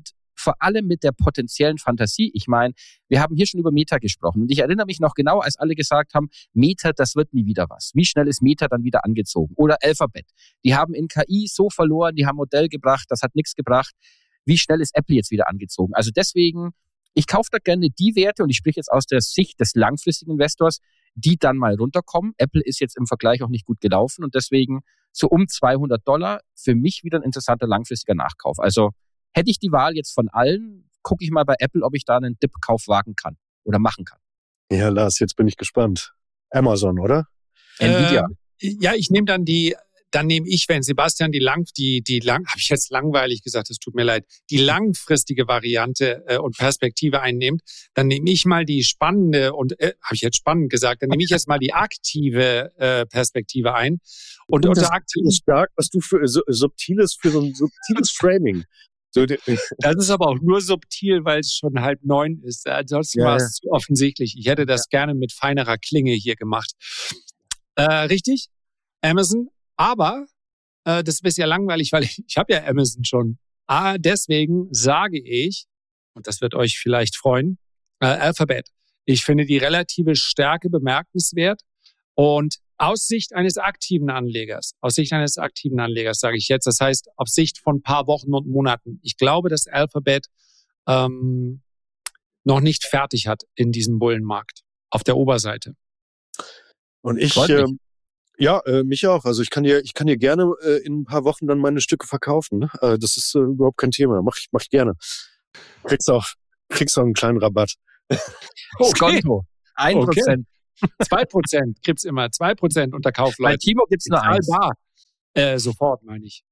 vor allem mit der potenziellen Fantasie. Ich meine, wir haben hier schon über Meta gesprochen und ich erinnere mich noch genau, als alle gesagt haben, Meta, das wird nie wieder was. Wie schnell ist Meta dann wieder angezogen? Oder Alphabet. Die haben in K I so verloren, die haben ein Modell gebracht, das hat nichts gebracht. Wie schnell ist Apple jetzt wieder angezogen? Also deswegen, ich kaufe da gerne die Werte und ich spreche jetzt aus der Sicht des langfristigen Investors, die dann mal runterkommen. Apple ist jetzt im Vergleich auch nicht gut gelaufen und deswegen so um zweihundert Dollar für mich wieder ein interessanter langfristiger Nachkauf. Also hätte ich die Wahl jetzt von allen, gucke ich mal bei Apple, ob ich da einen Dip-Kauf wagen kann oder machen kann. Ja, Lars, jetzt bin ich gespannt. Amazon, oder? Nvidia. Äh, ja, ich nehme dann die, dann nehme ich, wenn Sebastian die lang, die, die lang, habe ich jetzt langweilig gesagt, es tut mir leid, die langfristige Variante äh, und Perspektive einnimmt, dann nehme ich mal die spannende und, äh, habe ich jetzt spannend gesagt, dann nehme ich jetzt mal die aktive äh, Perspektive ein. Und oh, unter das aktiv ist stark, was du für so, subtiles, für so ein subtiles Framing. So, das ist aber auch nur subtil, weil es schon halb neun ist. Ansonsten ja, war es ja. zu offensichtlich. Ich hätte das ja. gerne mit feinerer Klinge hier gemacht. Äh, richtig? Amazon. Aber äh, das ist ja langweilig, weil ich, ich habe ja Amazon schon. Ah, deswegen sage ich, und das wird euch vielleicht freuen, äh, Alphabet. Ich finde die relative Stärke bemerkenswert. Und aus Sicht eines aktiven Anlegers, aus Sicht eines aktiven Anlegers sage ich jetzt, das heißt auf Sicht von ein paar Wochen und Monaten, ich glaube, dass Alphabet ähm, noch nicht fertig hat in diesem Bullenmarkt auf der Oberseite. Und ich, äh, ja, äh, mich auch. Also ich kann dir, ich kann dir gerne äh, in ein paar Wochen dann meine Stücke verkaufen. Ne? Äh, das ist äh, überhaupt kein Thema. Mach ich, mach ich gerne. Kriegst auch, kriegst auch einen kleinen Rabatt. Okay. Konto. Ein okay. Prozent. Zwei Prozent gibt's immer. Zwei Prozent unter Kaufleuten. Bei Timo gibt's nur eins. Äh, sofort, meine ich.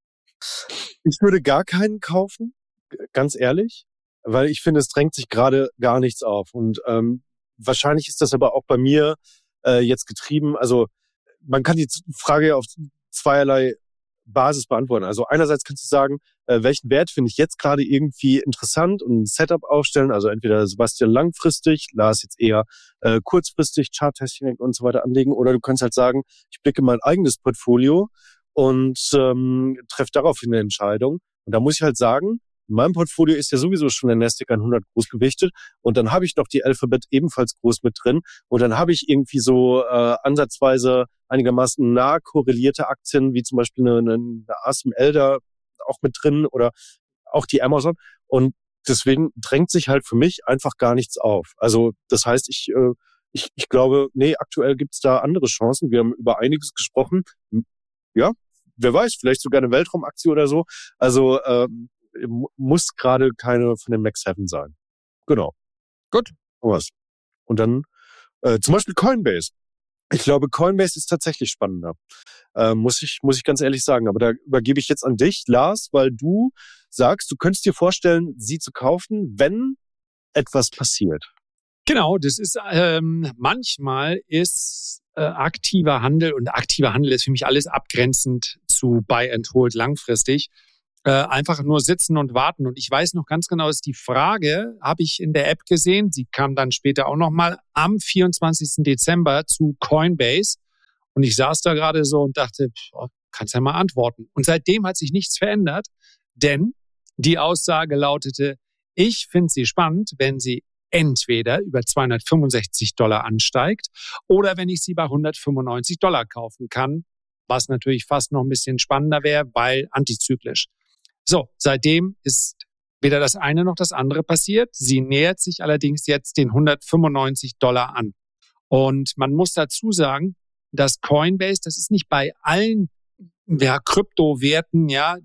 Ich würde gar keinen kaufen, ganz ehrlich, weil ich finde, es drängt sich gerade gar nichts auf. Und ähm, wahrscheinlich ist das aber auch bei mir äh, jetzt getrieben. Also man kann die Frage ja auf zweierlei Basis beantworten. Also einerseits kannst du sagen, äh, welchen Wert finde ich jetzt gerade irgendwie interessant und ein Setup aufstellen. Also entweder Sebastian langfristig, Lars jetzt eher äh, kurzfristig, Charttechnik und so weiter anlegen. Oder du kannst halt sagen, ich blicke mein eigenes Portfolio und ähm, treffe daraufhin eine Entscheidung. Und da muss ich halt sagen, in meinem Portfolio ist ja sowieso schon der Nasdaq hundert groß gewichtet und dann habe ich noch die Alphabet ebenfalls groß mit drin und dann habe ich irgendwie so äh, ansatzweise einigermaßen nah korrelierte Aktien, wie zum Beispiel eine, eine A S M L da auch mit drin oder auch die Amazon und deswegen drängt sich halt für mich einfach gar nichts auf. Also das heißt, ich äh, ich, ich glaube, nee, aktuell gibt's da andere Chancen. Wir haben über einiges gesprochen. Ja, wer weiß, vielleicht sogar eine Weltraumaktie oder so. Also ähm, muss gerade keine von den Max Seven sein. Genau. Gut. Was? Und dann äh, zum Beispiel Coinbase. Ich glaube, Coinbase ist tatsächlich spannender. Äh, muss ich muss ich ganz ehrlich sagen. Aber da übergebe ich jetzt an dich, Lars, weil du sagst, du könntest dir vorstellen, sie zu kaufen, wenn etwas passiert. Genau, das ist ähm, manchmal ist äh, aktiver Handel und aktiver Handel ist für mich alles abgrenzend zu Buy and Hold langfristig. Äh, einfach nur sitzen und warten. Und ich weiß noch ganz genau, ist die Frage, habe ich in der App gesehen, sie kam dann später auch nochmal am vierundzwanzigsten Dezember zu Coinbase. Und ich saß da gerade so und dachte, pff, kannst ja mal antworten. Und seitdem hat sich nichts verändert, denn die Aussage lautete, ich finde sie spannend, wenn sie entweder über zweihundertfünfundsechzig Dollar ansteigt oder wenn ich sie bei hundertfünfundneunzig Dollar kaufen kann, was natürlich fast noch ein bisschen spannender wäre, weil antizyklisch. So, seitdem ist weder das eine noch das andere passiert. Sie nähert sich allerdings jetzt den hundertfünfundneunzig Dollar an. Und man muss dazu sagen, dass Coinbase, das ist nicht bei allen ja, Kryptowerten, ja,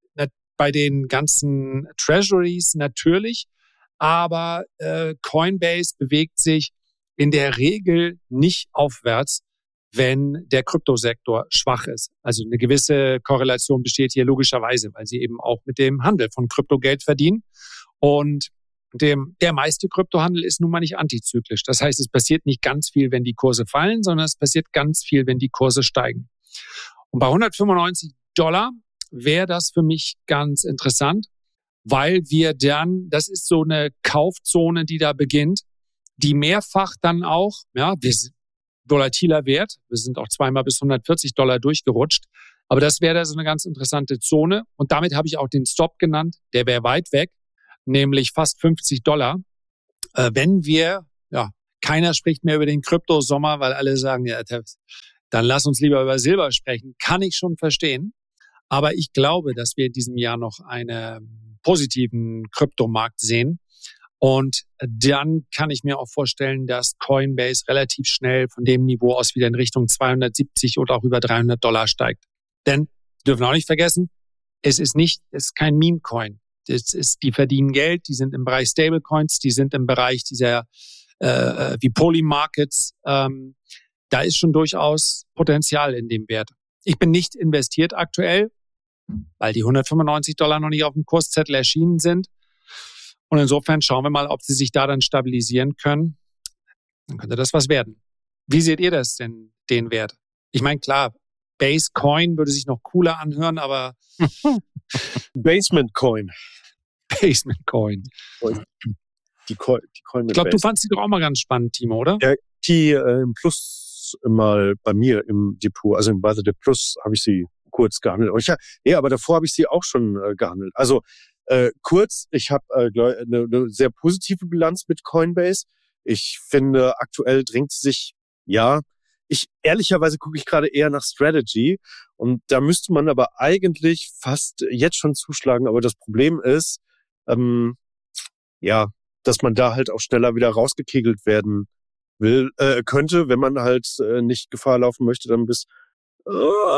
bei den ganzen Treasuries natürlich, aber äh, Coinbase bewegt sich in der Regel nicht aufwärts, wenn der Kryptosektor schwach ist. Also eine gewisse Korrelation besteht hier logischerweise, weil sie eben auch mit dem Handel von Kryptogeld verdienen. Und dem, der meiste Kryptohandel ist nun mal nicht antizyklisch. Das heißt, es passiert nicht ganz viel, wenn die Kurse fallen, sondern es passiert ganz viel, wenn die Kurse steigen. Und bei hundertfünfundneunzig Dollar wäre das für mich ganz interessant, weil wir dann, das ist so eine Kaufzone, die da beginnt, die mehrfach dann auch, ja, wir sind volatiler Wert, wir sind auch zweimal bis hundertvierzig Dollar durchgerutscht, aber das wäre da so eine ganz interessante Zone und damit habe ich auch den Stop genannt, der wäre weit weg, nämlich fast fünfzig Dollar. Äh, wenn wir, ja, keiner spricht mehr über den Kryptosommer, weil alle sagen, ja, dann lass uns lieber über Silber sprechen. Kann ich schon verstehen. Aber ich glaube, dass wir in diesem Jahr noch einen positiven Kryptomarkt sehen. Und dann kann ich mir auch vorstellen, dass Coinbase relativ schnell von dem Niveau aus wieder in Richtung zweihundertsiebzig oder auch über dreihundert Dollar steigt. Denn wir dürfen auch nicht vergessen, es ist nicht, es ist kein Meme-Coin. Das ist, die verdienen Geld, die sind im Bereich Stablecoins, die sind im Bereich dieser äh, wie Poly-Markets. Ähm, da ist schon durchaus Potenzial in dem Wert. Ich bin nicht investiert aktuell, weil die hundertfünfundneunzig Dollar noch nicht auf dem Kurszettel erschienen sind. Und insofern schauen wir mal, ob sie sich da dann stabilisieren können. Dann könnte das was werden. Wie seht ihr das denn, den Wert? Ich meine, klar, Base Coin würde sich noch cooler anhören, aber Basement Coin. Basement Coin. Die Coin, die Coin mit ich glaube, du Base. fandst die doch auch mal ganz spannend, Timo, oder? Ja, die äh, im Plus mal bei mir im Depot, also im Weather der Plus habe ich sie kurz gehandelt. Und ich, ja, nee, aber davor habe ich sie auch schon äh, gehandelt. Also äh, kurz, ich habe äh, eine, eine sehr positive Bilanz mit Coinbase. Ich finde, aktuell drängt sie sich, ja, ich ehrlicherweise gucke ich gerade eher nach Strategy und da müsste man aber eigentlich fast jetzt schon zuschlagen. Aber das Problem ist, ähm, ja, dass man da halt auch schneller wieder rausgekegelt werden will, äh, könnte, wenn man halt äh, nicht Gefahr laufen möchte, dann bis äh,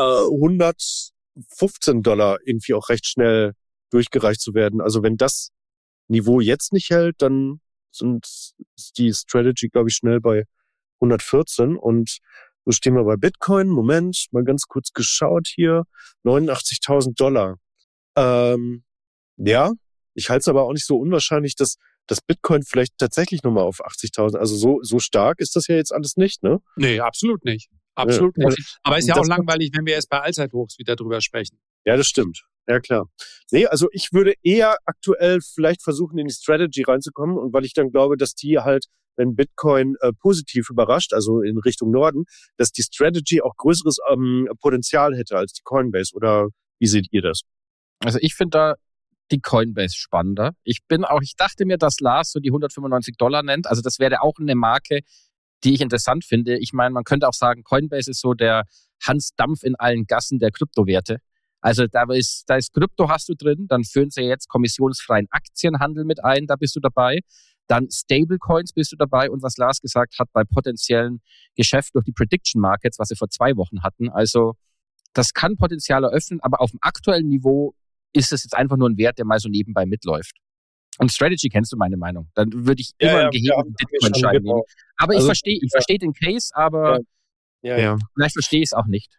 hundertfünfzehn Dollar irgendwie auch recht schnell durchgereicht zu werden. Also wenn das Niveau jetzt nicht hält, dann sind ist die Strategy, glaube ich, schnell bei hundertvierzehn und so stehen wir bei Bitcoin. Moment, mal ganz kurz geschaut hier. neunundachtzigtausend Dollar. Ähm, ja, ich halte es aber auch nicht so unwahrscheinlich, dass das Bitcoin vielleicht tatsächlich nochmal auf achtzigtausend, also so so stark ist das ja jetzt alles nicht, ne? Nee, absolut nicht. Absolut ja. nicht. Aber ist ja Und auch das langweilig, wenn wir erst bei Allzeithochs wieder drüber sprechen. Ja, das stimmt. Ja, klar. Nee, also ich würde eher aktuell vielleicht versuchen, in die Strategy reinzukommen und weil ich dann glaube, dass die halt, wenn Bitcoin äh, positiv überrascht, also in Richtung Norden, dass die Strategy auch größeres ähm, Potenzial hätte als die Coinbase. Oder wie seht ihr das? Also ich finde da die Coinbase spannender. Ich bin auch, ich dachte mir, dass Lars so die hundertfünfundneunzig Dollar nennt. Also das wäre auch eine Marke, die ich interessant finde. Ich meine, man könnte auch sagen, Coinbase ist so der Hans Dampf in allen Gassen der Kryptowerte. Also da ist, da ist Krypto hast du drin, dann führen sie jetzt kommissionsfreien Aktienhandel mit ein, da bist du dabei. Dann Stablecoins bist du dabei und was Lars gesagt hat, bei potenziellen Geschäften durch die Prediction Markets, was sie vor zwei Wochen hatten. Also das kann Potenzial eröffnen, aber auf dem aktuellen Niveau ist es jetzt einfach nur ein Wert, der mal so nebenbei mitläuft. Und Strategy kennst du meine Meinung. Dann würde ich immer ja, einen gehebelten ja, Bitcoin-Schein genau. nehmen. Aber Also, ich verstehe, ich verstehe den Case, aber ja, ja, ja. vielleicht verstehe ich es auch nicht.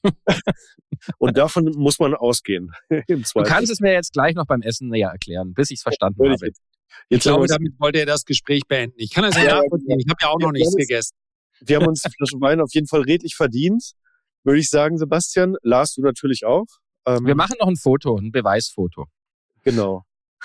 Und davon muss man ausgehen. Im Du kannst es mir jetzt gleich noch beim Essen näher erklären, bis ich es verstanden Würde habe. ich jetzt, Ich jetzt glaube, haben wir, damit wollte er das Gespräch beenden. Ich kann das ja, Ja, nachvollziehen. Ich habe ja auch noch Ja, nichts das- gegessen. wir haben uns die Flasche Wein auf jeden Fall redlich verdient, würde ich sagen, Sebastian. Lars, du natürlich auch. Ähm, Wir machen noch ein Foto, ein Beweisfoto. Genau.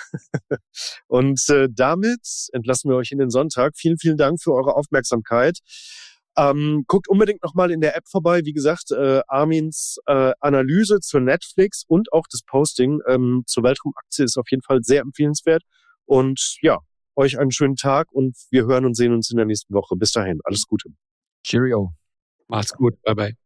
Und äh, damit entlassen wir euch in den Sonntag. Vielen, vielen Dank für eure Aufmerksamkeit. Ähm, guckt unbedingt nochmal in der App vorbei. Wie gesagt, äh, Armins äh, Analyse zur Netflix und auch das Posting ähm, zur Weltraumaktie ist auf jeden Fall sehr empfehlenswert. Und ja, euch einen schönen Tag und wir hören und sehen uns in der nächsten Woche. Bis dahin, alles Gute. Cheerio. Macht's gut. Bye, bye.